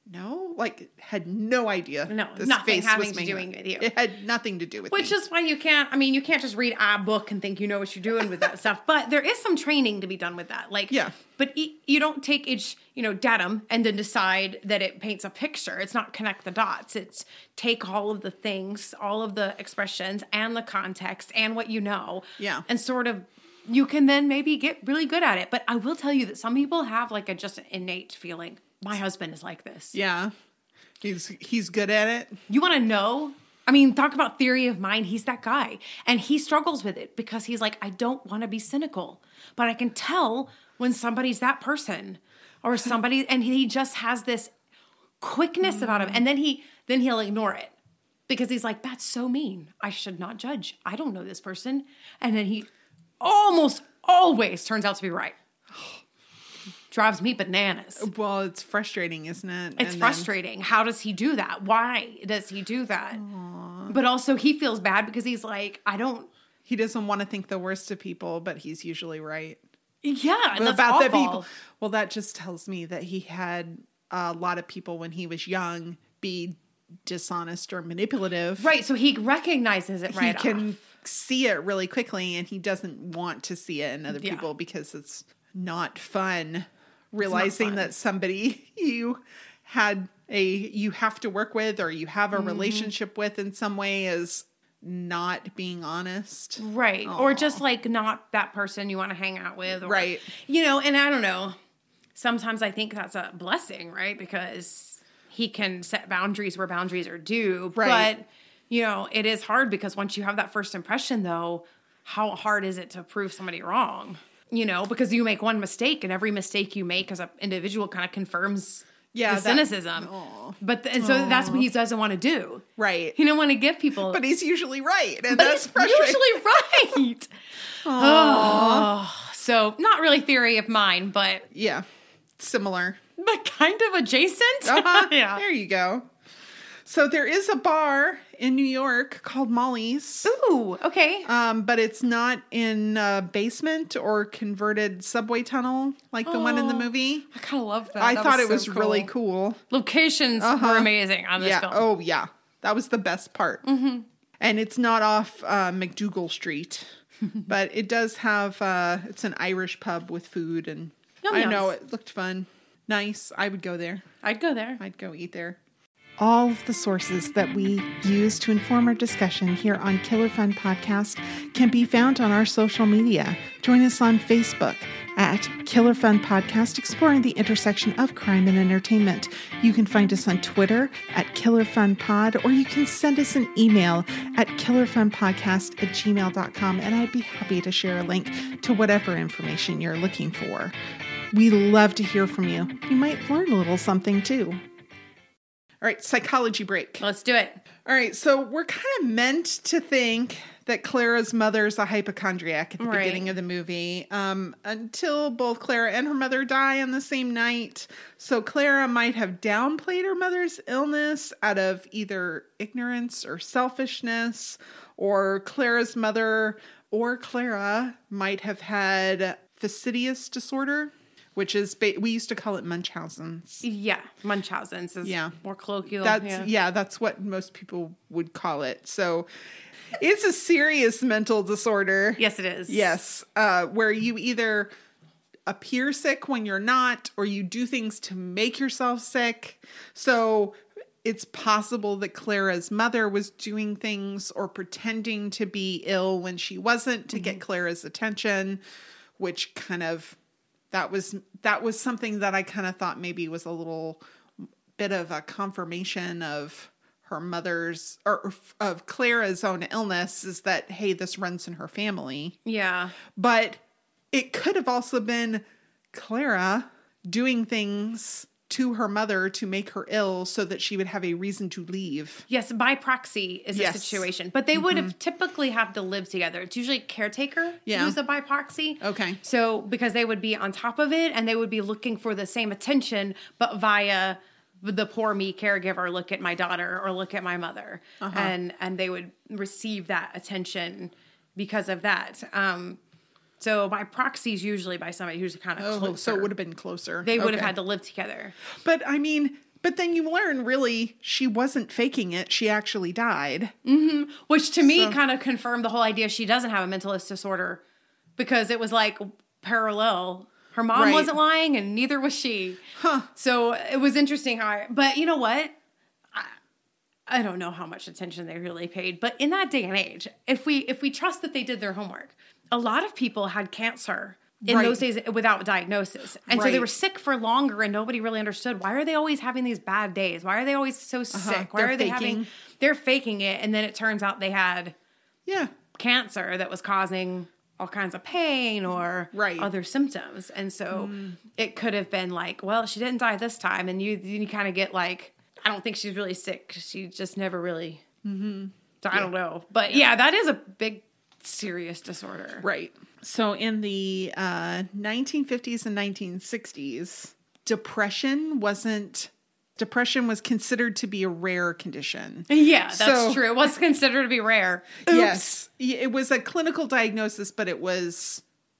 no, like had no idea. No, this nothing face having was to do making- with you. It had nothing to do with Which me. is why you can't, I mean, you can't just read a book and think you know what you're doing with that stuff. But there is some training to be done with that. Like, Yeah. But y- you don't take each, you know, datum and then decide that it paints a picture. It's not connect the dots. It's take all of the things, all of the expressions and the context and what you know. Yeah. And sort of, you can then maybe get really good at it. But I will tell you that some people have like a just an innate feeling. My husband is like this. Yeah. He's he's good at it. You want to know? I mean, talk about theory of mind. He's that guy. And he struggles with it because he's like, I don't want to be cynical, but I can tell when somebody's that person or somebody, and he just has this quickness about him. And then he, then he'll ignore it because he's like, that's so mean. I should not judge. I don't know this person. And then he almost always turns out to be right. Drives me bananas. Well, it's frustrating, isn't it? It's And then- frustrating. How does he do that? Why does he do that? Aww. But also he feels bad because he's like, I don't. He doesn't want to think the worst of people, but he's usually right. Yeah, and that's about awful. the people. Well, that just tells me that he had a lot of people when he was young be dishonest or manipulative. Right, so he recognizes it right He can off. see it really quickly, and he doesn't want to see it in other Yeah. people because it's not fun. Realizing fun. that somebody you had a you have to work with or you have a Mm-hmm. relationship with in some way is not being honest. Right, or just like not that person you want to hang out with. Or, Right. You know, and I don't know. Sometimes I think that's a blessing, right? Because he can set boundaries where boundaries are due. Right. But, you know, it is hard because once you have that first impression, though, how hard is it to prove somebody wrong? You know, because you make one mistake and every mistake you make as an individual kind of confirms Yeah, the that- cynicism. But th- and so that's what he doesn't want to do. Right. He don't want to give people. But he's usually right. And But that's he's frustrating. usually right. Oh, so not really theory of mine, but Yeah. Similar. but kind of adjacent. Uh-huh. Yeah. There you go. So there is a bar in New York called Molly's. Ooh, okay. Um, but it's not in a basement or converted subway tunnel like the one in the Oh, movie. I kind of love that. I That thought was it was so really cool. cool. Locations Uh-huh. were amazing on this Yeah. film. Oh, yeah. That was the best part. Mm-hmm. And it's not off uh, McDougal Street, but it does have. Uh, it's an Irish pub with food, and Yum I know yums. it looked fun, nice. I would go there. I'd go there. I'd go eat there. All of the sources that we use to inform our discussion here on Killer Fun Podcast can be found on our social media. Join us on Facebook at Killer Fun Podcast, exploring the intersection of crime and entertainment. You can find us on Twitter at Killer Fun Pod, or you can send us an email at killerfunpodcast at gmail dot com, and I'd be happy to share a link to whatever information you're looking for. We love to hear from you. You might learn a little something too. All right, psychology break. Let's do it. All right, so we're kind of meant to think that Clara's mother's a hypochondriac at the Right. beginning of the movie, um, until both Clara and her mother die on the same night. So Clara might have downplayed her mother's illness out of either ignorance or selfishness, or Clara's mother or Clara might have had fastidious disorder, which is, ba- we used to call it Munchausen's. Yeah, Munchausen's is Yeah. more colloquial. That's yeah. yeah. that's what most people would call it. So it's a serious mental disorder. Yes, it is. Yes, uh, where you either appear sick when you're not, or you do things to make yourself sick. So it's possible that Clara's mother was doing things or pretending to be ill when she wasn't to get Clara's attention, which kind of that was that was something that I kind of thought maybe was a little bit of a confirmation of her mother's or of Clara's own illness, is that, hey, this runs in her family. Yeah. But it could have also been Clara doing things to her mother to make her ill so that she would have a reason to leave. Yes, by proxy is Yes. a situation. But they would have typically have to live together. It's usually caretaker Yeah. who's a by proxy. Okay. So because they would be on top of it and they would be looking for the same attention, but via the poor me caregiver, look at my daughter or look at my mother. Uh-huh. And and they would receive that attention because of that. Um, so by proxy is usually by somebody who's kind of Oh, closer. so it would have been closer. They would have Okay. had to live together. But I mean, But then you learn, really, she wasn't faking it. She actually died. Mm-hmm. Which to me So- kind of confirmed the whole idea she doesn't have a mentalist disorder, because it was like parallel. Her mom Right. wasn't lying and neither was she. Huh. So it was interesting how I, but you know what? I, I don't know how much attention they really paid, but in that day and age, if we if we trust that they did their homework, a lot of people had cancer in Right. those days without diagnosis. And so they Right. were sick for longer and nobody really understood, why are they always having these bad days? Why are they always so sick? Why They're are they faking. having they're faking it, and then it turns out they had Yeah. cancer that was causing all kinds of pain or Right. other symptoms. And so it could have been like, well, she didn't die this time. And you you kind of get like, I don't think she's really sick. She just never really, mm-hmm. so I don't know. But yeah, that is a big, serious disorder. Right. So in the uh, nineteen fifties and nineteen sixties, depression wasn't, depression was considered to be a rare condition. Yeah, that's So- true. It was considered to be rare. Oops. Yes. It was a clinical diagnosis, but it was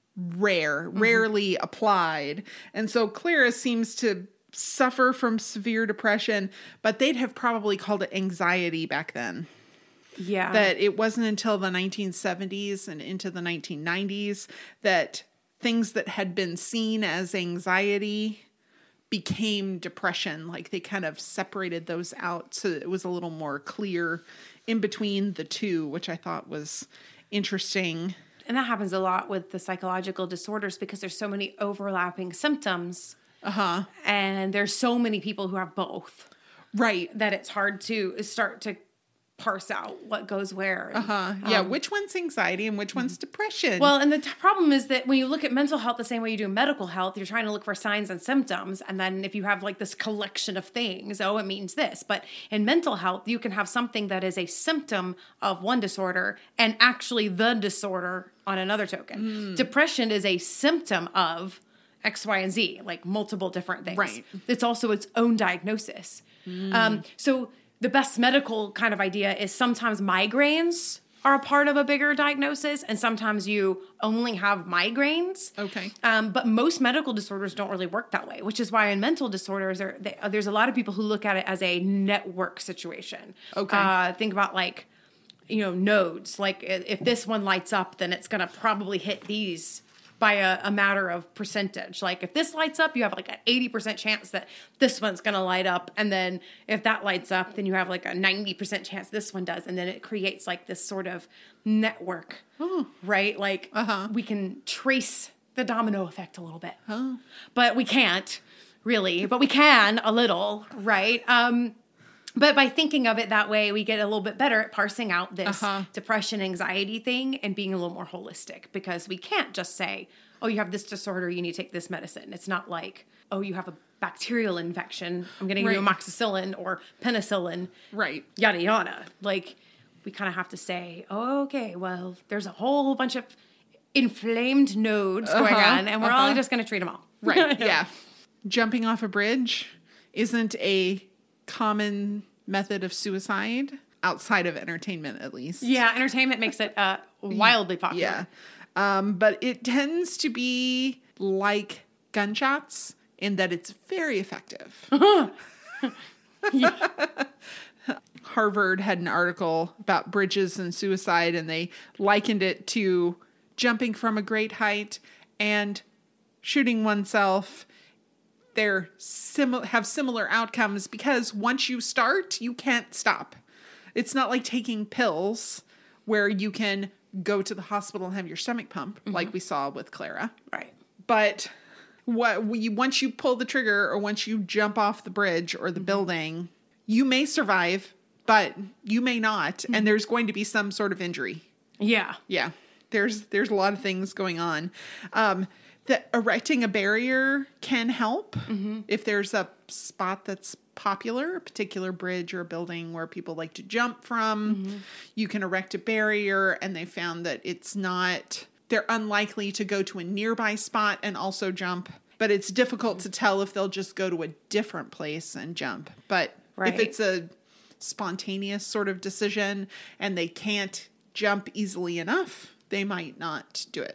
rare, rarely applied. And so Clara seems to suffer from severe depression, but they'd have probably called it anxiety back then. Yeah. That it wasn't until the nineteen seventies and into the nineteen nineties that things that had been seen as anxiety became depression. Like they kind of separated those out so that it was a little more clear in between the two, which I thought was interesting. And that happens a lot with the psychological disorders because there's so many overlapping symptoms. Uh-huh. And there's so many people who have both Right. that it's hard to start to parse out what goes where. And, Uh-huh. Yeah, which one's anxiety and which one's depression? Well, and the t- problem is that when you look at mental health the same way you do medical health, you're trying to look for signs and symptoms. And then if you have like this collection of things, oh, it means this. But in mental health, you can have something that is a symptom of one disorder and actually the disorder on another token. Depression is a symptom of X, Y, and Z, like multiple different things. Right. It's also its own diagnosis. Um, so the best medical kind of idea is sometimes migraines are a part of a bigger diagnosis, and sometimes you only have migraines. Okay. Um, but most medical disorders don't really work that way, which is why in mental disorders, there, they, uh, there's a lot of people who look at it as a network situation. Okay. Uh, think about like, you know, nodes. Like i- if this one lights up, then it's going to probably hit these by a, a matter of percentage. Like if this lights up, you have like an eighty percent chance that this one's going to light up. And then if that lights up, then you have like a ninety percent chance this one does. And then it creates like this sort of network, right? Like Uh-huh. we can trace the domino effect a little bit, but we can't really, but we can a little, right? Um, But by thinking of it that way, we get a little bit better at parsing out this Uh-huh. depression, anxiety thing and being a little more holistic, because we can't just say, oh, you have this disorder, you need to take this medicine. It's not like, oh, you have a bacterial infection, I'm going to give you Right. amoxicillin or penicillin, Right. yada, yada. Like, we kind of have to say, oh, okay, well, there's a whole bunch of inflamed nodes going Uh-huh, on, and we're all uh-huh. just going to treat them all. Right. Yeah. Jumping off a bridge isn't a common method of suicide outside of entertainment, at least. Yeah, entertainment makes it uh, wildly popular. Yeah. Um, but it tends to be like gunshots in that it's very effective. Harvard had an article about bridges and suicide, and they likened it to jumping from a great height and shooting oneself. They're similar, have similar outcomes because once you start, you can't stop. It's not like taking pills where you can go to the hospital and have your stomach pump, like we saw with Clara. Right. But what we, once you pull the trigger or once you jump off the bridge or the building, you may survive, but you may not, and there's going to be some sort of injury. Yeah. Yeah, there's there's a lot of things going on. Um, that erecting a barrier can help if there's a spot that's popular, a particular bridge or a building where people like to jump from. You can erect a barrier, and they found that it's not, they're unlikely to go to a nearby spot and also jump. But it's difficult to tell if they'll just go to a different place and jump. But Right. if it's a spontaneous sort of decision and they can't jump easily enough, they might not do it.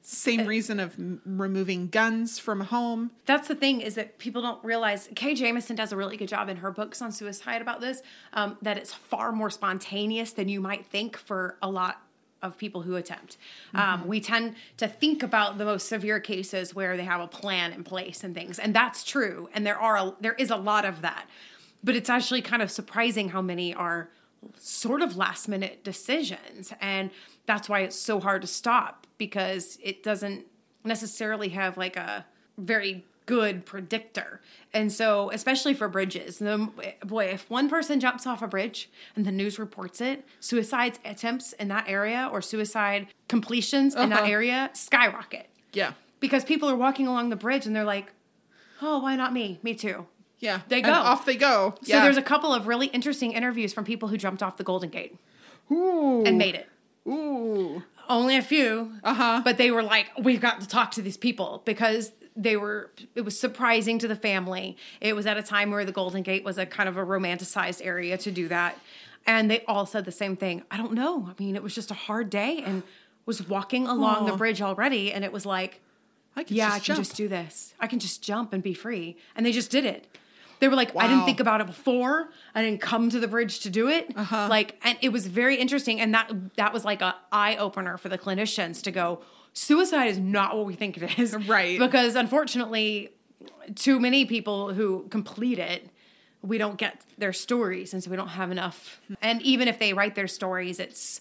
Same reason of m- removing guns from a home. That's the thing, is that people don't realize. Kay Jamison does a really good job in her books on suicide about this, um, that it's far more spontaneous than you might think for a lot of people who attempt. Mm-hmm. Um, we tend to think about the most severe cases where they have a plan in place and things, and that's true. And there are a, there is a lot of that, but it's actually kind of surprising how many are sort of last minute decisions, and that's why it's so hard to stop, because it doesn't necessarily have like a very good predictor. And so, especially for bridges, the, boy, if one person jumps off a bridge and the news reports it, suicide attempts in that area or suicide completions uh-huh. in that area skyrocket. Yeah. Because people are walking along the bridge and they're like, oh, why not me? Me too. Yeah. They go. And off they go. So yeah. there's a couple of really interesting interviews from people who jumped off the Golden Gate. Ooh. And made it. Ooh. Only a few. Uh-huh. But they were like, we've got to talk to these people, because they were, it was surprising to the family. It was at a time where the Golden Gate was a kind of a romanticized area to do that. And they all said the same thing. I don't know. I mean, it was just a hard day, and was walking along Aww. the bridge already. And it was like, I can yeah, just I can jump. just do this. I can just jump and be free. And they just did it. They were like, Wow. I didn't think about it before. I didn't come to the bridge to do it. Uh-huh. Like, and it was very interesting. And that that was like a eye opener for the clinicians to go, suicide is not what we think it is. Right. Because unfortunately, too many people who complete it, we don't get their stories. And so we don't have enough. And even if they write their stories, it's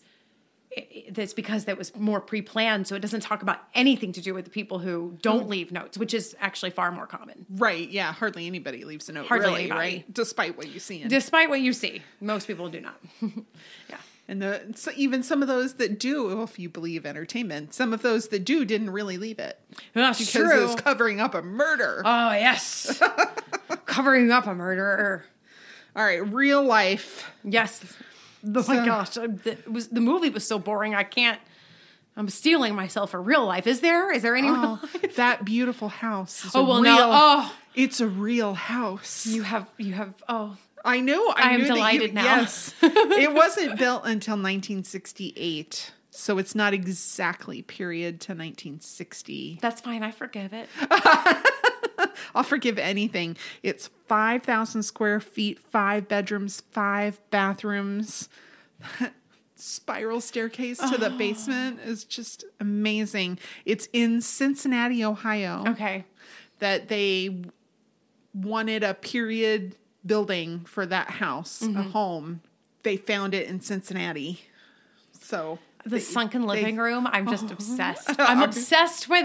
it's because that was more pre-planned. So it doesn't talk about anything to do with the people who don't leave notes, which is actually far more common. Right. Yeah. Hardly anybody leaves a note. Hardly really, anybody. Right? Despite what you see. In. Despite what you see, most people do not. Yeah. And the, so even some of those that do, well, if you believe entertainment, some of those that do didn't really leave it. That's because true. it was covering up a murder. Oh, yes. Covering up a murderer. All right. Real life. Yes. Oh So- my gosh. The, it was, the movie was so boring. I can't. I'm stealing myself for real life. Is there? Is there any real Oh, life? that beautiful house. Is Oh, a well, real, no. Oh. It's a real house. You have, you have, oh. I know. I, I am knew that delighted you, now. Yes. It wasn't built until nineteen sixty-eight. So it's not exactly period to nineteen sixty. That's fine. I forgive it. I'll forgive anything. It's five thousand square feet, five bedrooms, five bathrooms. Spiral staircase to the basement is just amazing. It's in Cincinnati, Ohio. Okay. That they wanted a period building for that house, Mm-hmm. a home. They found it in Cincinnati. So The they- sunken they- living room. I'm just obsessed. I'm obsessed with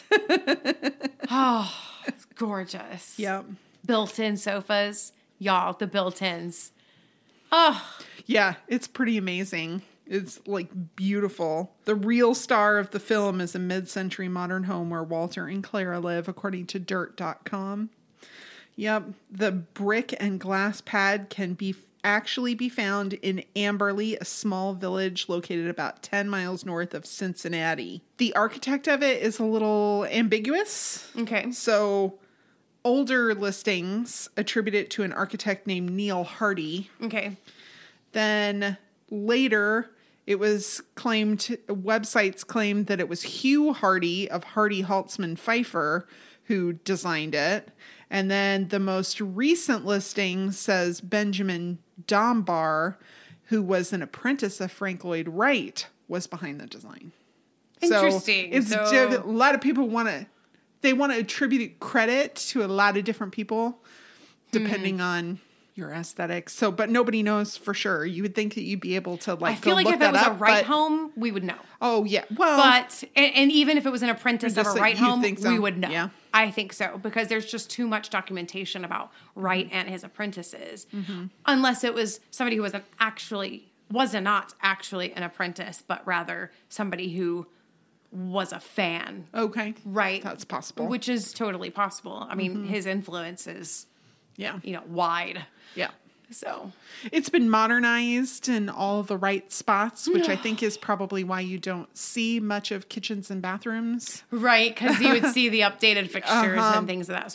it. Oh, it's gorgeous. Yep. Built-in sofas. Y'all, the built-ins. Oh, Yeah, it's pretty amazing. It's like beautiful. The real star of the film is a mid-century modern home where Walter and Clara live, according to dirt dot com. Yep. The brick and glass pad can be actually be found in Amberley, a small village located about ten miles north of Cincinnati. The architect of it is a little ambiguous. okay. So older listings attribute it to an architect named Neil Hardy. Okay. Then later, it was claimed, websites claimed that it was Hugh Hardy of Hardy Holtzman Pfeiffer who designed it. And then the most recent listing says Benjamin Dombar, who was an apprentice of Frank Lloyd Wright, was behind the design. Interesting. So it's So- diff- a lot of people want to, they want to attribute credit to a lot of different people, depending Hmm. on your aesthetics. So, but nobody knows for sure. You would think that you'd be able to like I feel go like look if it that was a up, right but- home, we would know. Oh yeah, well, But, and, and even if it was an apprentice of a Just that right you home, think so. we would know. Yeah. I think so, because there's just too much documentation about Wright and his apprentices. Mm-hmm. Unless it was somebody who wasn't actually, was not actually an apprentice, but rather somebody who was a fan. okay, Right. that's possible. Which is totally possible. I mean, Mm-hmm. his influence is, yeah, you know, wide. yeah. So, It's been modernized in all the right spots, which I think is probably why you don't see much of kitchens and bathrooms. right, because you would see the updated fixtures Uh-huh. and things of that sort.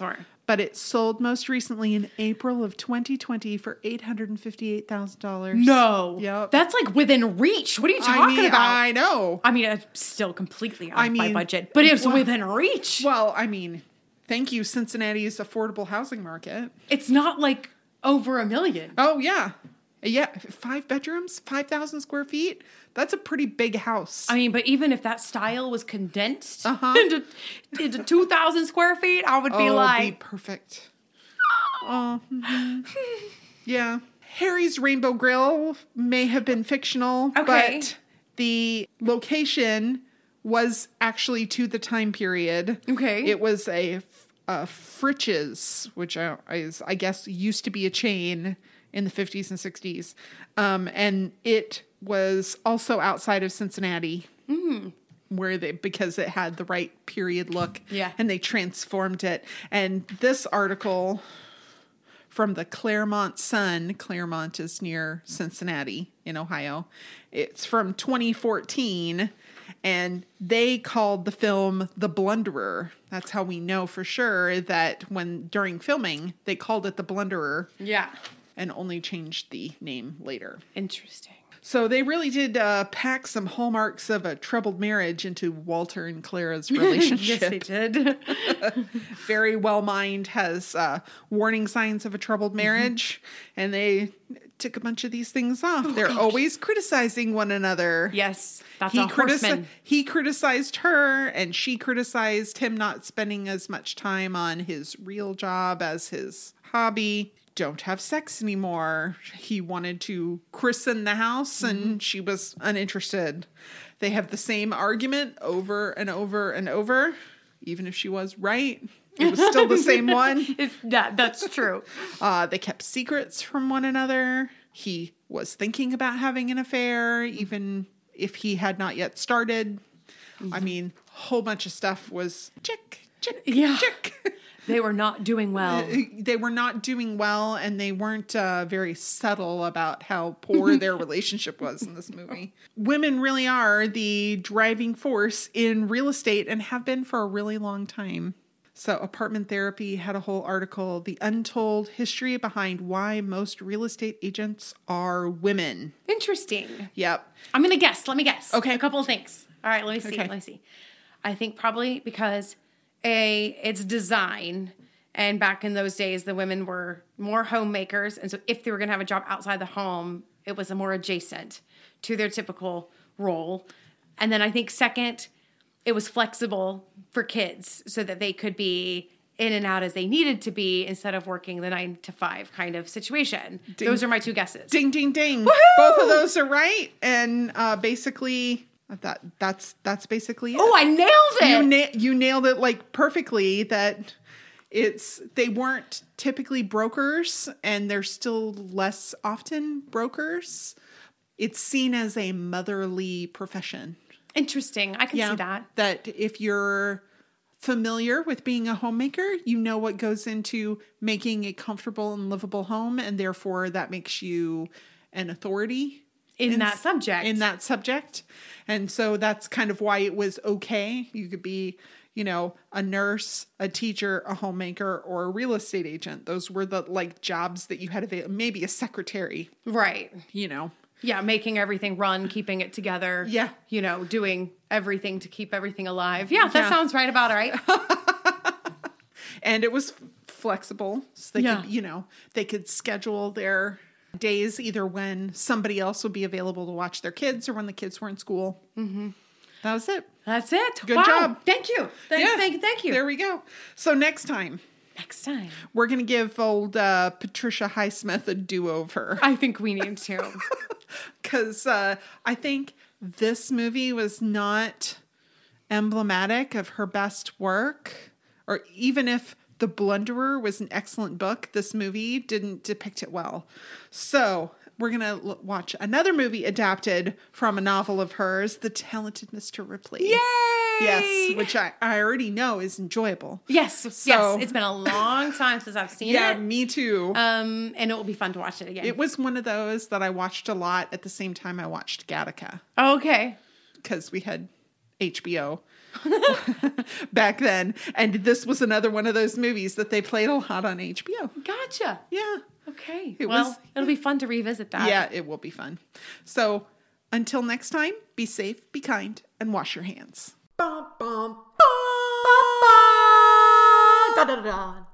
but it sold most recently in April of twenty twenty for eight hundred fifty-eight thousand dollars. No. Yep. That's like within reach. What are you talking I mean, about? I know. I mean, it's still completely out I of mean, my budget, but it's well- within reach. Well, I mean, thank you, Cincinnati's affordable housing market. It's not like over a million. Oh, yeah. Yeah, five bedrooms, five thousand square feet. That's a pretty big house. I mean, but even if that style was condensed Uh-huh. into, into two thousand square feet, I would be oh, like, be perfect. Oh, mhm. Yeah. Harry's Rainbow Grill may have been fictional, Okay. but the location was actually to the time period. Okay. It was a, a Fritch's, which I, is, I guess used to be a chain in the fifties and sixties. Um, and it was also outside of Cincinnati. Mm. Where they, because it had the right period look. Yeah. And they transformed it. And this article from the Claremont Sun, Claremont is near Cincinnati in Ohio. It's from twenty fourteen. And they called the film The Blunderer. That's how we know for sure that when during filming, they called it The Blunderer. yeah, And only changed the name later. interesting. So they really did uh, pack some hallmarks of a troubled marriage into Walter and Clara's relationship. Yes, they did. Very well mined, has uh, warning signs of a troubled marriage. And they took a bunch of these things off. They're always criticizing one another. Yes, that's He, a critici- horseman. he criticized her, and she criticized him not spending as much time on his real job as his hobby. Don't have sex anymore. He wanted to christen the house, and Mm-hmm. she was uninterested. They have the same argument over and over and over. Even if she was right, it was still the same one. It's, that, that's true. Uh, they kept secrets from one another. He was thinking about having an affair, even if he had not yet started. I mean, a whole bunch of stuff was check, check, Yeah. check. They were not doing well. They were not doing well, and they weren't uh, very subtle about how poor their relationship was in this movie. Women really are the driving force in real estate and have been for a really long time. So Apartment Therapy had a whole article, The Untold History Behind Why Most Real Estate Agents Are Women. Interesting. Yep. I'm going to guess. Let me guess. Okay. A couple of things. All right, let me see. Okay. Let me see. I think probably because A, it's design. And back in those days, the women were more homemakers. And so if they were going to have a job outside the home, it was a more adjacent to their typical role. And then I think second, it was flexible for kids so that they could be in and out as they needed to be instead of working the nine to five kind of situation. Ding. Those are my two guesses. Ding, ding, ding. Woohoo! Both of those are right. And uh, basically, that that's that's basically it. Oh, I nailed it. You, na- you nailed it like perfectly that it's they weren't typically brokers, and they're still less often brokers. It's seen as a motherly profession. Interesting. I can see that. That if you're familiar with being a homemaker, you know what goes into making a comfortable and livable home, and therefore that makes you an authority In that subject. in that subject. And so that's kind of why it was okay. You could be, you know, a nurse, a teacher, a homemaker, or a real estate agent. Those were the like jobs that you had available. Maybe a secretary, Right. you know. Yeah, making everything run, keeping it together. Yeah. You know, doing everything to keep everything alive. Yeah, that Yeah. sounds right about right. And it was flexible. So they Yeah. could, you know, they could schedule their days either when somebody else would be available to watch their kids or when the kids were in school. Mm-hmm. That was it. That's it. Good Wow. job. Thank you. Thank, Yeah. thank you. Thank you. There we go. So next time, Next time. we're going to give old uh, Patricia Highsmith a do-over. I think we need to. Because uh, I think this movie was not emblematic of her best work. Or even if The Blunderer was an excellent book, this movie didn't depict it well. So we're going to l- watch another movie adapted from a novel of hers, The Talented Mister Ripley. Yay! Yes, which I, I already know is enjoyable. Yes. So- yes. It's been a long time since I've seen Yeah, it. me too. Um, and it will be fun to watch it again. It was one of those that I watched a lot at the same time I watched Gattaca. okay. Because we had H B O back then. And this was another one of those movies that they played a lot on H B O. Gotcha. Yeah. Okay. It well, was- it'll be fun to revisit that. Yeah, it will be fun. So until next time, be safe, be kind, and wash your hands. Bum, bum, bum. Da, da, da, da.